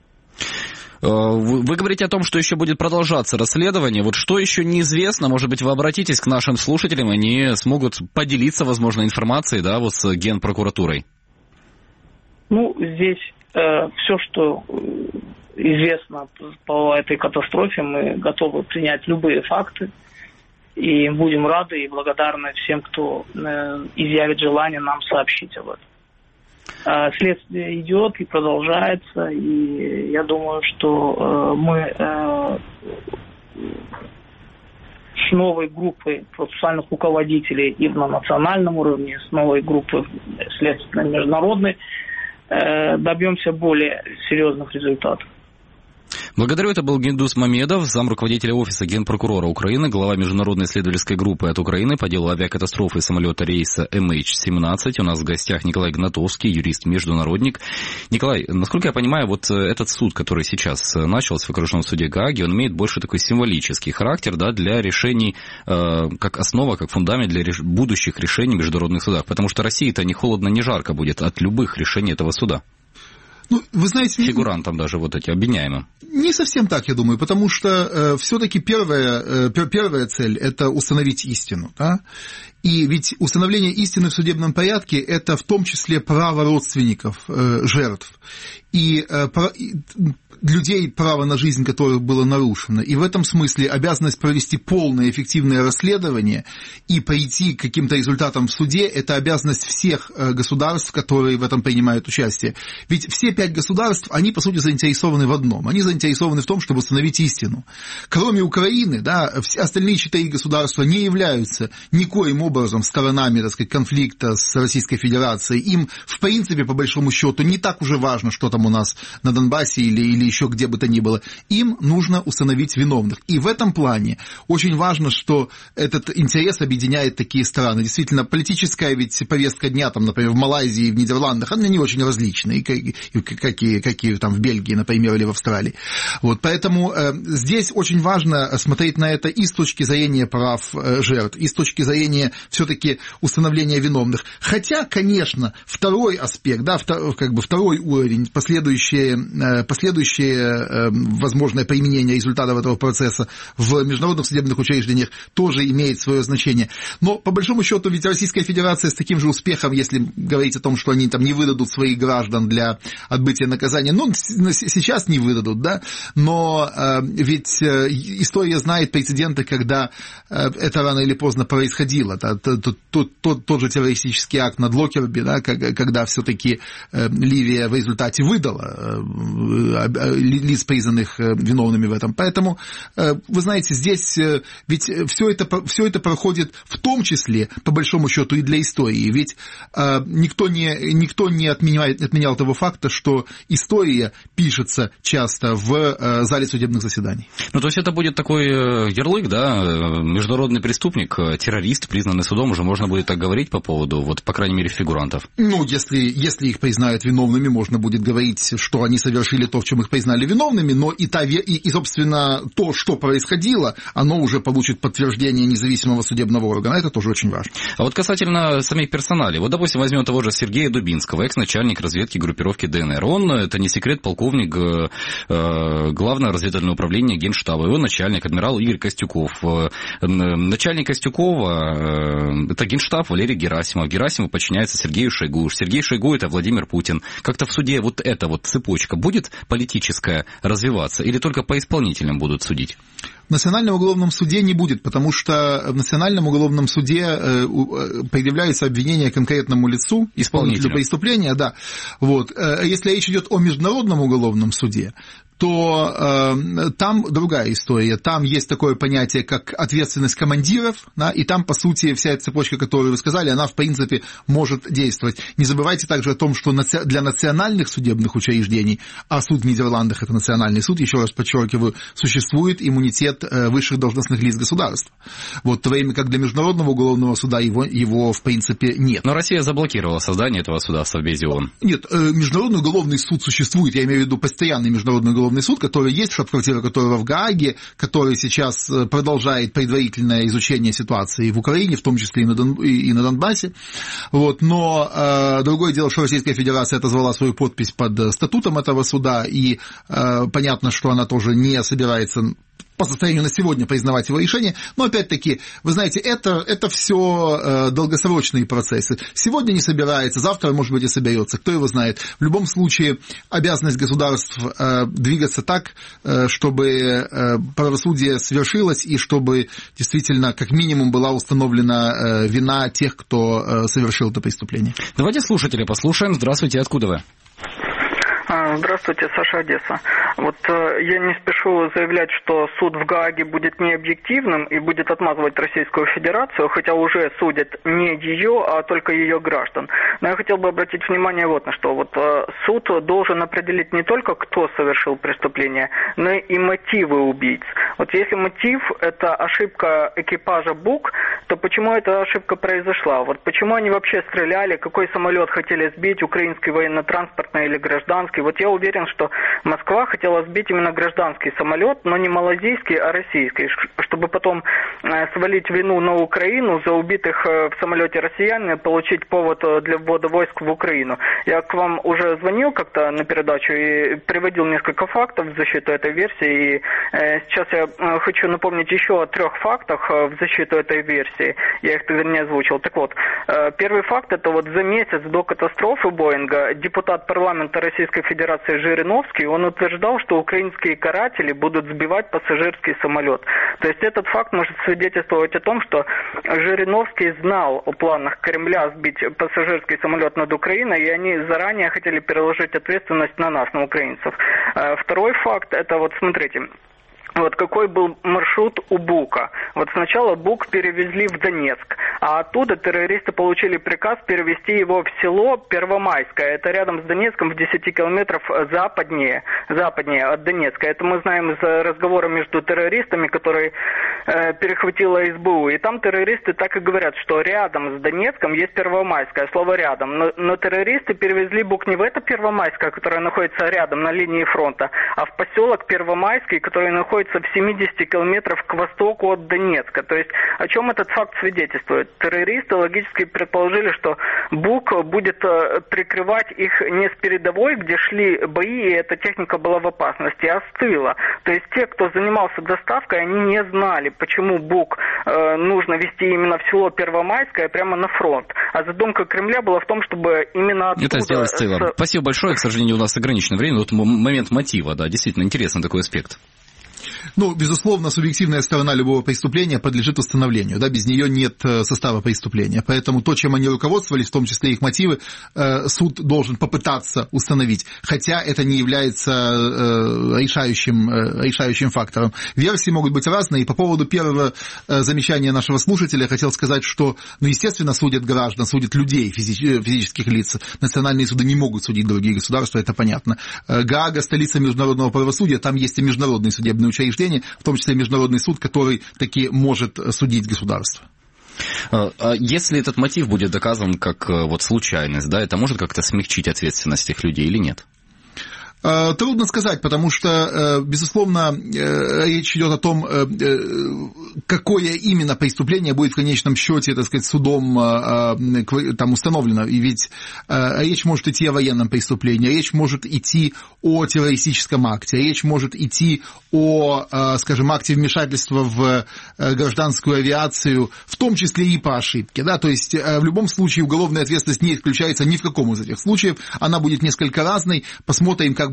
Вы говорите о том, что еще будет продолжаться расследование. Вот что еще неизвестно? Может быть, вы обратитесь к нашим слушателям, они смогут поделиться, возможно, информацией, да, вот с Генпрокуратурой? Ну, здесь э, все, что известно по этой катастрофе, мы готовы принять любые факты. И будем рады и благодарны всем, кто э, изъявит желание нам сообщить об этом. Э, следствие идет и продолжается, и я думаю, что э, мы э, с новой группой процессуальных руководителей и на национальном уровне, с новой группой следственной международной э, добьемся более серьезных результатов. Благодарю. Это был Гендус Мамедов, замруководителя офиса Генпрокурора Украины, глава международной исследовательской группы от Украины по делу авиакатастрофы самолета рейса эм эйч семнадцать. У нас в гостях Николай Гнатовский, юрист-международник. Николай, насколько я понимаю, вот этот суд, который сейчас начался в окружном суде Гааги, он имеет больше такой символический характер, да, для решений, э, как основа, как фундамент для реш... будущих решений в международных судах. Потому что России-то не холодно, не жарко будет от любых решений этого суда. Ну, вы знаете, фигурантам даже вот эти обвиняемым. Не совсем так, я думаю, потому что э, все-таки первая, э, первая цель – это установить истину, да? И ведь установление истины в судебном порядке – это в том числе право родственников э, жертв и э, про, людей, право на жизнь которых было нарушено. И в этом смысле обязанность провести полное эффективное расследование и прийти к каким-то результатам в суде – это обязанность всех э, государств, которые в этом принимают участие. Ведь все пять государств, они, по сути, заинтересованы в одном. Они заинтересованы в том, чтобы установить истину. Кроме Украины, да, все остальные четыре государства не являются никоим образом сторонами, так сказать, конфликта с Российской Федерацией. Им, в принципе, по большому счету, не так уже важно, что там у нас на Донбассе или, или еще где бы то ни было. Им нужно установить виновных. И в этом плане очень важно, что этот интерес объединяет такие страны. Действительно, политическая ведь повестка дня, там, например, в Малайзии и в Нидерландах, она не очень различная. Какие, какие там в Бельгии, например, или в Австралии. Вот, поэтому э, здесь очень важно смотреть на это и с точки зрения прав э, жертв, и с точки зрения все-таки установления виновных. Хотя, конечно, второй аспект, да, втор, как бы второй уровень, последующее, э, последующее э, возможное применение результатов этого процесса в международных судебных учреждениях тоже имеет свое значение. Но, по большому счету, ведь Российская Федерация с таким же успехом, если говорить о том, что они там не выдадут своих граждан для отбытия наказания, ну, сейчас не выдадут, да, но э, ведь э, история знает прецеденты, когда э, это рано или поздно происходило. Да, тот, тот, тот, тот же террористический акт над Локерби, да, когда все-таки э, Ливия в результате выдала э, лиц, признанных э, виновными в этом. Поэтому, э, вы знаете, здесь э, ведь все это, все это проходит в том числе, по большому счету, и для истории. Ведь э, никто, не, никто не отменяет, отменял того факта, что история пишется часто в э, зале судебных заседаний. Ну, то есть это будет такой ярлык, да, международный преступник, террорист, признанный судом, уже можно будет так говорить по поводу, вот, по крайней мере, фигурантов? Ну, если, если их признают виновными, можно будет говорить, что они совершили то, в чем их признали виновными, но и, та, и, и собственно, то, что происходило, оно уже получит подтверждение независимого судебного органа. Это тоже очень важно. А вот касательно самих персоналей. Вот, допустим, возьмем того же Сергея Дубинского, экс-начальник разведки группировки ДНР. Он, это не секрет, полковник э, Главного разведывательного управления Генштаба. Его начальник, адмирал Игорь Костюков. Э, начальник Костюкова, э, это Генштаб Валерий Герасимов. Герасимов подчиняется Сергею Шойгу. Сергей Шойгу – это Владимир Путин. Как-то в суде вот эта вот цепочка будет политическая развиваться или только по исполнителям будут судить? В Национальном уголовном суде не будет, потому что в Национальном уголовном суде предъявляется обвинение конкретному лицу, исполнителю преступления, да. Вот. Если речь идет о Международном уголовном суде, то э, там другая история. Там есть такое понятие, как ответственность командиров, да, и там, по сути, вся эта цепочка, которую вы сказали, она, в принципе, может действовать. Не забывайте также о том, что для национальных судебных учреждений, а суд в Нидерландах – это национальный суд, еще раз подчеркиваю, существует иммунитет высших должностных лиц государства. Вот, в то время как для Международного уголовного суда его, его, в принципе, нет. Но Россия заблокировала создание этого суда в Совбезе ООН. Нет, Международный уголовный суд существует, я имею в виду постоянный Международный уголовный суд, который есть, штаб-квартира которого в Гааге, который сейчас продолжает предварительное изучение ситуации в Украине, в том числе и на, Дон, и на Донбассе. Вот, но э, другое дело, что Российская Федерация отозвала свою подпись под статутом этого суда, и э, понятно, что она тоже не собирается по состоянию на сегодня признавать его решение, но опять-таки, вы знаете, это, это все э, долгосрочные процессы. Сегодня не собирается, завтра, может быть, и соберется, кто его знает. В любом случае, обязанность государств э, двигаться так, э, чтобы э, правосудие свершилось и чтобы действительно, как минимум, была установлена э, вина тех, кто э, совершил это преступление. Давайте слушателя послушаем. Здравствуйте, откуда вы? Здравствуйте, Саша, Одесса. Вот э, я не спешу заявлять, что суд в Гааге будет необъективным и будет отмазывать Российскую Федерацию, хотя уже судят не ее, а только ее граждан. Но я хотел бы обратить внимание вот на что. Вот э, суд должен определить не только, кто совершил преступление, но и мотивы убийц. Вот если мотив – это ошибка экипажа БУК, то почему эта ошибка произошла? Вот почему они вообще стреляли, какой самолет хотели сбить, украинский военно-транспортный или гражданский? Вот я уверен, что Москва хотела сбить именно гражданский самолет, но не малазийский, а российский, чтобы потом свалить вину на Украину за убитых в самолете россиян и получить повод для ввода войск в Украину. Я к вам уже звонил как-то на передачу и приводил несколько фактов в защиту этой версии. И сейчас я хочу напомнить еще о трех фактах в защиту этой версии. Я их тогда не озвучил. Так вот, первый факт – это вот за месяц до катастрофы Боинга депутат парламента Российской Федерации Жириновский, он утверждал, что украинские каратели будут сбивать пассажирский самолет. То есть этот факт может свидетельствовать о том, что Жириновский знал о планах Кремля сбить пассажирский самолет над Украиной, и они заранее хотели переложить ответственность на нас, на украинцев. Второй факт – это вот смотрите. Вот какой был маршрут у БУКа. Вот сначала БУК перевезли в Донецк, а оттуда террористы получили приказ перевести его в село Первомайское. Это рядом с Донецком, в десяти километров западнее, западнее от Донецка. Это мы знаем из разговора между террористами, который э, перехватила СБУ. И там террористы так и говорят, что рядом с Донецком есть Первомайское, слово «рядом». Но, но террористы перевезли БУК не в это Первомайское, которое находится рядом на линии фронта, а в поселок Первомайский, который находится в семидесяти километрах к востоку от Донецка. То есть о чем этот факт свидетельствует? Террористы логически предположили, что БУК будет прикрывать их не с передовой, где шли бои, и эта техника была в опасности, а с тыла. То есть те, кто занимался доставкой, они не знали, почему БУК э, нужно вести именно в село Первомайское, прямо на фронт. А задумка Кремля была в том, чтобы именно оттуда... Это сделать с тыла. С... Спасибо большое. К сожалению, у нас ограничено время. Вот момент мотива, да, действительно интересный такой аспект. Ну, безусловно, субъективная сторона любого преступления подлежит установлению, да, без нее нет состава преступления. Поэтому то, чем они руководствовались, в том числе их мотивы, суд должен попытаться установить, хотя это не является решающим, решающим фактором. Версии могут быть разные, и по поводу первого замечания нашего слушателя я хотел сказать, что, ну, естественно, судят граждан, судят людей, физических лиц. Национальные суды не могут судить другие государства, это понятно. Гаага, столица международного правосудия, там есть и международные судебные учреждения, в том числе Международный суд, который таки может судить государство. Если этот мотив будет доказан как вот случайность, да, это может как-то смягчить ответственность этих людей или нет? Трудно сказать, потому что, безусловно, речь идет о том, какое именно преступление будет в конечном счете, так сказать, судом там установлено. И ведь речь может идти о военном преступлении, речь может идти о террористическом акте, речь может идти о, скажем, акте вмешательства в гражданскую авиацию, в том числе и по ошибке. Да? То есть в любом случае уголовная ответственность не исключается ни в каком из этих случаев, она будет несколько разной, посмотрим, как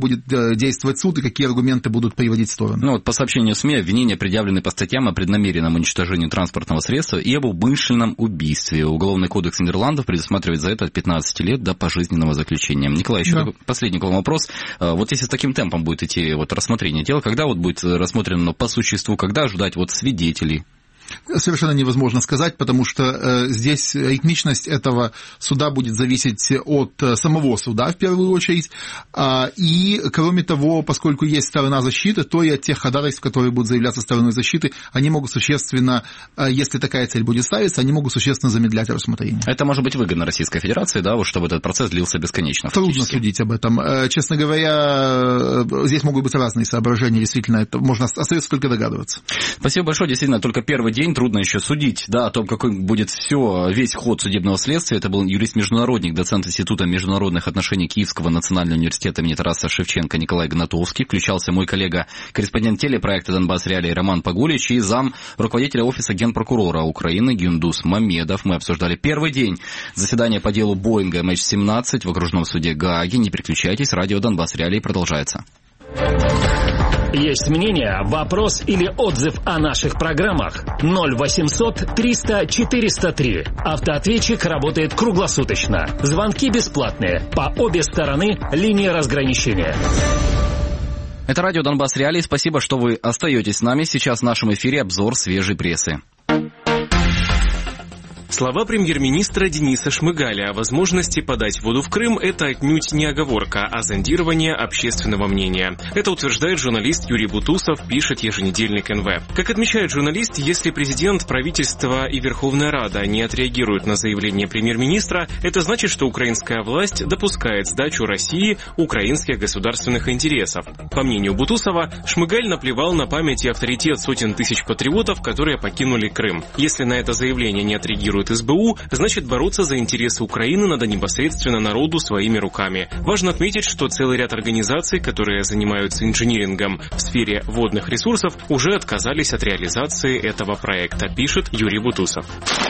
будет действовать суд и какие аргументы будут приводить стороны. Ну вот по сообщению СМИ, обвинения предъявлены по статьям о преднамеренном уничтожении транспортного средства и об умышленном убийстве. Уголовный кодекс Нидерландов предусматривает за это от пятнадцати лет до пожизненного заключения. Николай, еще да. последний вопрос. Вот если с таким темпом будет идти вот рассмотрение дела, когда вот будет рассмотрено по существу, когда ожидать вот свидетелей? Совершенно невозможно сказать, потому что э, здесь ритмичность этого суда будет зависеть от э, самого суда, в первую очередь, э, и, кроме того, поскольку есть сторона защиты, то и от тех ходатайств, которые будут заявляться стороной защиты, они могут существенно, э, если такая цель будет ставиться, они могут существенно замедлять рассмотрение. Это может быть выгодно Российской Федерации, да, вот, чтобы этот процесс длился бесконечно? Трудно судить об этом. Э, честно говоря, э, здесь могут быть разные соображения, действительно, это можно остается только догадываться. Спасибо большое, действительно, только первый день, трудно еще судить, да, о том, какой будет все, весь ход судебного следствия. Это был юрист-международник, доцент Института международных отношений Киевского национального университета имени Тараса Шевченко Николай Гнатовский. Включался мой коллега, корреспондент телепроекта «Донбасс Реалии» Роман Погулич и зам руководителя офиса генпрокурора Украины Гюндус Мамедов. Мы обсуждали первый день заседания по делу Боинга эм эйч семнадцать в окружном суде Гааги. Не переключайтесь, радио «Донбасс Реалии» продолжается. Есть мнение, вопрос или отзыв о наших программах? ноль восемьсот триста четыреста три. Автоответчик работает круглосуточно. Звонки бесплатные. По обе стороны линии разграничения. Это радио «Донбасс Реалии». Спасибо, что вы остаетесь с нами. Сейчас в нашем эфире обзор свежей прессы. Слова премьер-министра Дениса Шмыгаля о возможности подать воду в Крым – это отнюдь не оговорка, а зондирование общественного мнения. Это утверждает журналист Юрий Бутусов, пишет еженедельник эн вэ. Как отмечает журналист, если президент, правительство и Верховная Рада не отреагируют на заявление премьер-министра, это значит, что украинская власть допускает сдачу России украинских государственных интересов. По мнению Бутусова, Шмыгаль наплевал на память и авторитет сотен тысяч патриотов, которые покинули Крым. Если на это заявление не отреагируют эс бэ у, значит бороться за интересы Украины надо непосредственно народу своими руками. Важно отметить, что целый ряд организаций, которые занимаются инжинирингом в сфере водных ресурсов, уже отказались от реализации этого проекта, пишет Юрий Бутусов.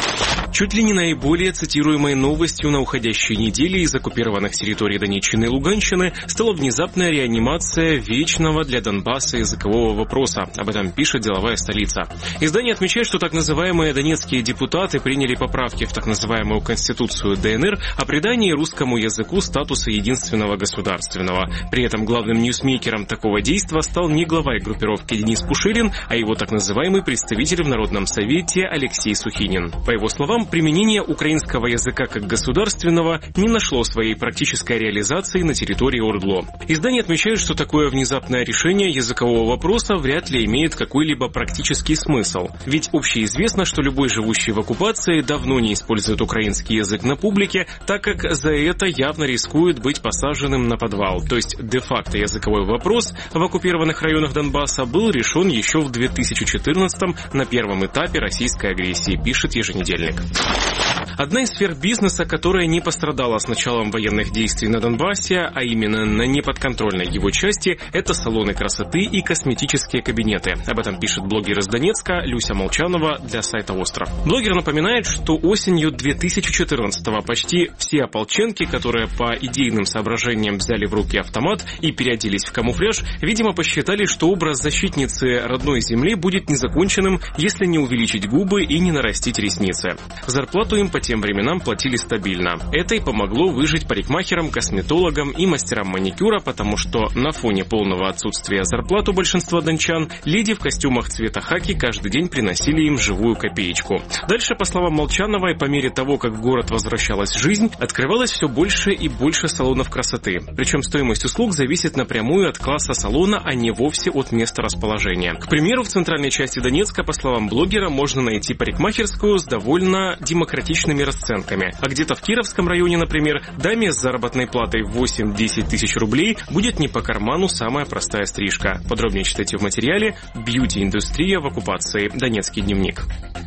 Чуть ли не наиболее цитируемой новостью на уходящей неделе из оккупированных территорий Донеччины и Луганщины стала внезапная реанимация вечного для Донбасса языкового вопроса. Об этом пишет «Деловая столица». Издание отмечает, что так называемые донецкие депутаты приняли поправки в так называемую Конституцию дэ эн эр о придании русскому языку статуса единственного государственного. При этом главным ньюсмейкером такого действа стал не глава группировки Денис Пушилин, а его так называемый представитель в Народном совете Алексей Сухинин. По его словам, применение украинского языка как государственного не нашло своей практической реализации на территории ОРДЛО. Издание отмечает, что такое внезапное решение языкового вопроса вряд ли имеет какой-либо практический смысл. Ведь общеизвестно, что любой живущий в оккупации давно не использует украинский язык на публике, так как за это явно рискует быть посаженным на подвал. То есть де-факто языковой вопрос в оккупированных районах Донбасса был решен еще в две тысячи четырнадцатом на первом этапе российской агрессии, пишет еженедельник. Одна из сфер бизнеса, которая не пострадала с началом военных действий на Донбассе, а именно на неподконтрольной его части, это салоны красоты и косметические кабинеты. Об этом пишет блогер из Донецка Люся Молчанова для сайта «Остров». Блогер напоминает, что осенью две тысячи четырнадцатого почти все ополченки, которые по идейным соображениям взяли в руки автомат и переоделись в камуфляж, видимо, посчитали, что образ защитницы родной земли будет незаконченным, если не увеличить губы и не нарастить ресницы. Зарплату им по тем временам платили стабильно. Это и помогло выжить парикмахерам, косметологам и мастерам маникюра, потому что на фоне полного отсутствия зарплат у большинства дончан леди в костюмах цвета хаки каждый день приносили им живую копеечку. Дальше, по словам Молчановой, по мере того, как в город возвращалась жизнь, открывалось все больше и больше салонов красоты. Причем стоимость услуг зависит напрямую от класса салона, а не вовсе от места расположения. К примеру, в центральной части Донецка, по словам блогера, можно найти парикмахерскую с довольно демократичными расценками. А где-то в Кировском районе, например, даме с заработной платой в восемь-десять тысяч рублей будет не по карману самая простая стрижка. Подробнее читайте в материале «Бьюти-индустрия в оккупации. Донецкий дневник».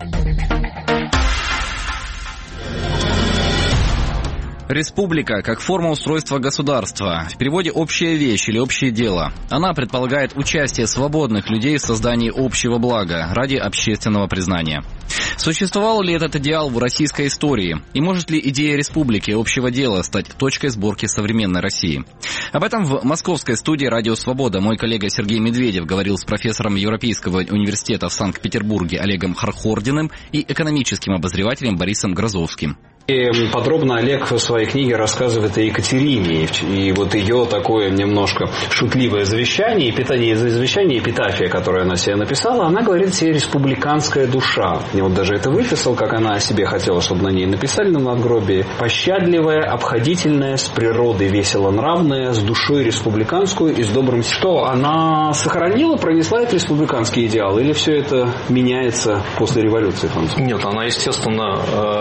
Республика как форма устройства государства. В переводе «общая вещь» или «общее дело». Она предполагает участие свободных людей в создании общего блага ради общественного признания. Существовал ли этот идеал в российской истории? И может ли идея республики общего дела стать точкой сборки современной России? Об этом в московской студии «Радио Свобода» мой коллега Сергей Медведев говорил с профессором Европейского университета в Санкт-Петербурге Олегом Хархординым и экономическим обозревателем Борисом Грозовским. И подробно Олег в своей книге рассказывает о Екатерине, и вот ее такое немножко шутливое завещание, и завещание, эпитафия, которую она себе написала, она говорит себе «республиканская душа». Я вот даже это выписал, как она о себе хотела, чтобы на ней написали на надгробии. «Пощадливая, обходительная, с природой весело нравная, с душой республиканскую и с добрым...» Что, она сохранила, пронесла этот республиканский идеал, или все это меняется после революции французской? Нет, она, естественно,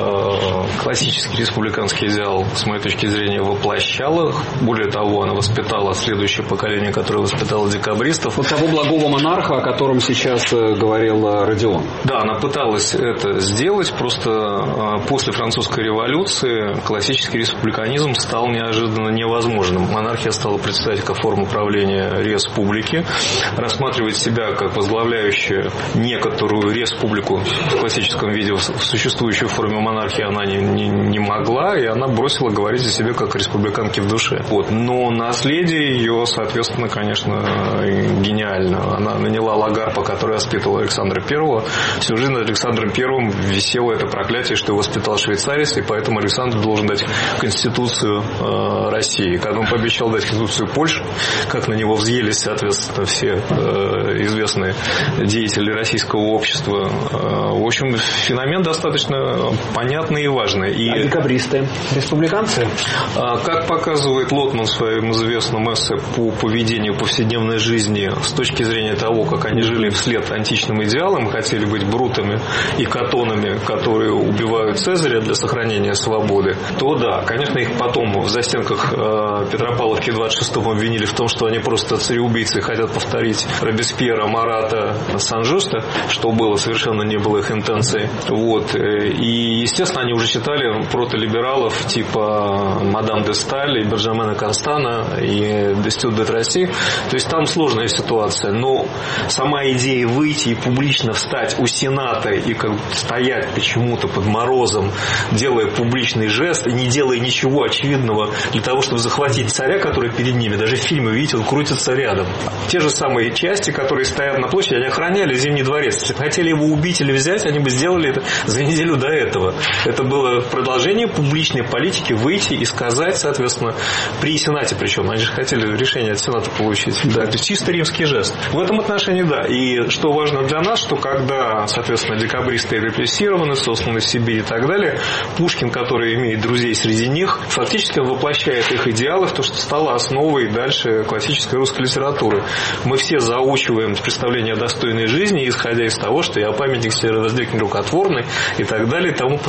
классический республиканский идеал, с моей точки зрения, воплощала. Более того, она воспитала следующее поколение, которое воспитало декабристов. Вот того благого монарха, о котором сейчас говорил Родион. Да, она пыталась это сделать, просто после французской революции классический республиканизм стал неожиданно невозможным. Монархия стала представлять как форму правления республики, рассматривать себя как возглавляющую некоторую республику в классическом виде, в существующей форме монархии она не, не не могла, и она бросила говорить о себе как о республиканке в душе. Вот. Но наследие ее, соответственно, конечно, гениально. Она наняла Лагарпа, который воспитывал Александра Первого. Всю жизнь над Александром Первым висело это проклятие, что его воспитал швейцарец, и поэтому Александр должен дать Конституцию э, России. Когда он пообещал дать Конституцию Польши, как на него взъелись, соответственно, все э, известные деятели российского общества. Э, в общем, феномен достаточно понятный и важный. И, а декабристы? Республиканцы? Как показывает Лотман в своем известном эссе по поведению повседневной жизни с точки зрения того, как они жили вслед античным идеалам, хотели быть брутами и катонами, которые убивают Цезаря для сохранения свободы, то да, конечно, их потом в застенках Петропавловки двадцать шестого обвинили в том, что они просто цареубийцы и хотят повторить Робеспьера, Марата, Сан-Жуста, что было, совершенно не было их интенцией. Вот. И, естественно, они уже читали протолибералов типа Мадам де Сталь и Бенджамина Констана и Дестюд де Тросси. То есть там сложная ситуация. Но сама идея выйти и публично встать у Сената и как бы стоять почему-то под морозом, делая публичный жест и не делая ничего очевидного для того, чтобы захватить царя, который перед ними. Даже в фильме, видите, он крутится рядом. Те же самые части, которые стоят на площади, они охраняли Зимний дворец. Если бы хотели его убить или взять, они бы сделали это за неделю до этого. Это было продолжение публичной политики, выйти и сказать, соответственно, при Сенате причем. Они же хотели решение от Сената получить. Да. То есть чисто римский жест. В этом отношении да. И что важно для нас, что когда, соответственно, декабристы репрессированы, сосланы в Сибирь и так далее, Пушкин, который имеет друзей среди них, фактически воплощает их идеалы в то, что стало основой дальше классической русской литературы. Мы все заучиваем представление о достойной жизни, исходя из того, что я памятник себе воздвиг нерукотворный и так далее, и тому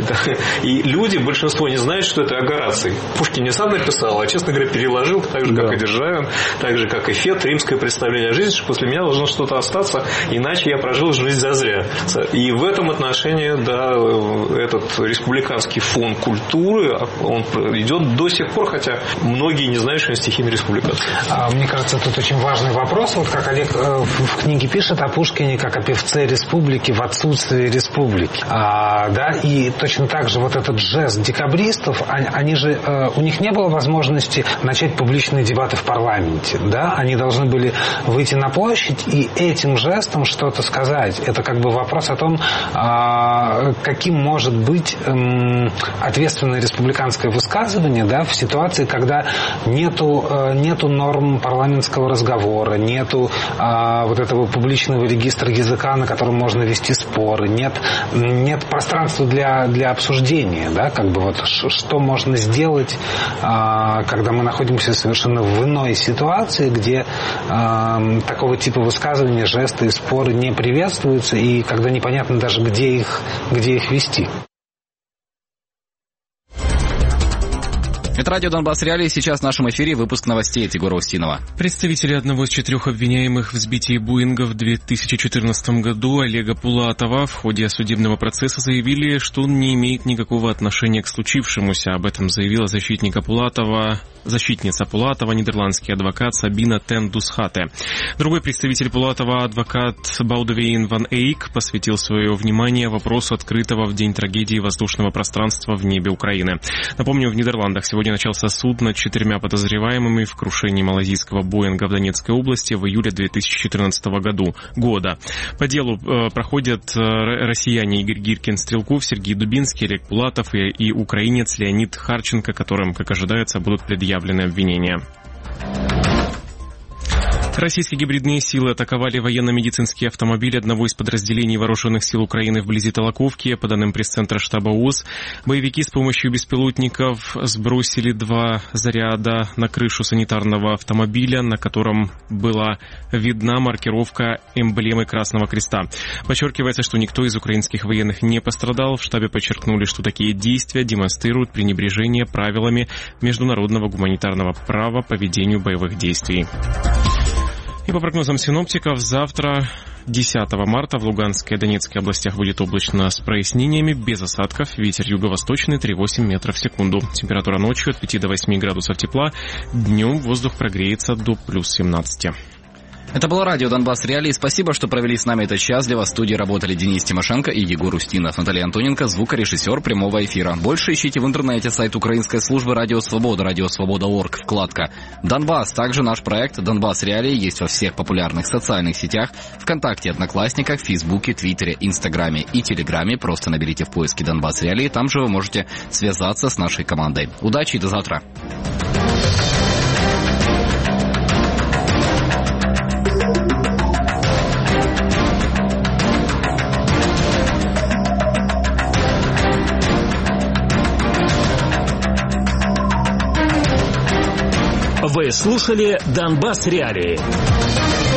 И люди, большинство не знают, что это Гораций. Пушкин не сам написал, а, честно говоря, переложил, так же, да. как и Державин, так же, как и Фет, римское представление о жизни, что после меня должно что-то остаться, иначе я прожил жизнь зазря. И в этом отношении, да, этот республиканский фон культуры, он идет до сих пор, хотя многие не знают, что он стихийный республиканский. Мне кажется, тут очень важный вопрос, вот как Олег в книге пишет о Пушкине, как о певце республики в отсутствии республики. А, да, и точно так же вот этот жест декабристов, они же, у них не было возможности начать публичные дебаты в парламенте, да, они должны были выйти на площадь и этим жестом что-то сказать. Это как бы вопрос о том, каким может быть ответственное республиканское высказывание, да, в ситуации, когда нету, нету норм парламентского разговора, нету вот этого публичного регистра языка, на котором можно вести споры, нет, нет пространства для, для обсуждения, да, как бы вот что можно сделать, когда мы находимся совершенно в иной ситуации, где такого типа высказывания, жесты и споры не приветствуются, и когда непонятно даже, где их, где их вести. Это радио «Донбасс Реалии». Сейчас в нашем эфире выпуск новостей от Егора Устинова. Представители одного из четырех обвиняемых в сбитии Боинга в две тысячи четырнадцатом году, Олега Пулатова, в ходе судебного процесса заявили, что он не имеет никакого отношения к случившемуся. Об этом заявила защитника Пулатова, защитница Пулатова, нидерландский адвокат Сабина Тен Дусхате. Другой представитель Пулатова, адвокат Баудевейн ван Эйк, посвятил свое внимание вопросу открытого в день трагедии воздушного пространства в небе Украины. Напомню, в Нидерландах сегодня начался суд над четырьмя подозреваемыми в крушении малазийского Боинга в Донецкой области в июле две тысячи четырнадцатого году, года. По делу э, проходят э, россияне Игорь Гиркин, Стрелков, Сергей Дубинский, Олег Пулатов и, и украинец Леонид Харченко, которым, как ожидается, будут предъявлены обвинения. Российские гибридные силы атаковали военно-медицинский автомобиль одного из подразделений вооруженных сил Украины вблизи Толоковки. По данным пресс-центра штаба ООС, боевики с помощью беспилотников сбросили два заряда на крышу санитарного автомобиля, на котором была видна маркировка эмблемы Красного Креста. Подчеркивается, что никто из украинских военных не пострадал. В штабе подчеркнули, что такие действия демонстрируют пренебрежение правилами международного гуманитарного права по ведению боевых действий. И по прогнозам синоптиков, завтра, десятого марта, в Луганской и Донецкой областях будет облачно с прояснениями, без осадков. Ветер юго-восточный три целых восемь десятых метров в секунду. Температура ночью от пяти до восьми градусов тепла. Днем воздух прогреется до плюс семнадцати. Это было радио «Донбасс Реалии». Спасибо, что провели с нами этот час. Для вас в студии работали Денис Тимошенко и Егор Устинов. Наталья Антоненко, звукорежиссер прямого эфира. Больше ищите в интернете сайт украинской службы «Радио Свобода», радио свобода точка орг, вкладка «Донбасс». Также наш проект «Донбасс Реалии» есть во всех популярных социальных сетях: ВКонтакте, Одноклассниках, Фейсбуке, Твиттере, Инстаграме и Телеграме. Просто наберите в поиске «Донбасс Реалии». Там же вы можете связаться с нашей командой. Удачи и до завтра. Вы слушали «Донбасс Реалии».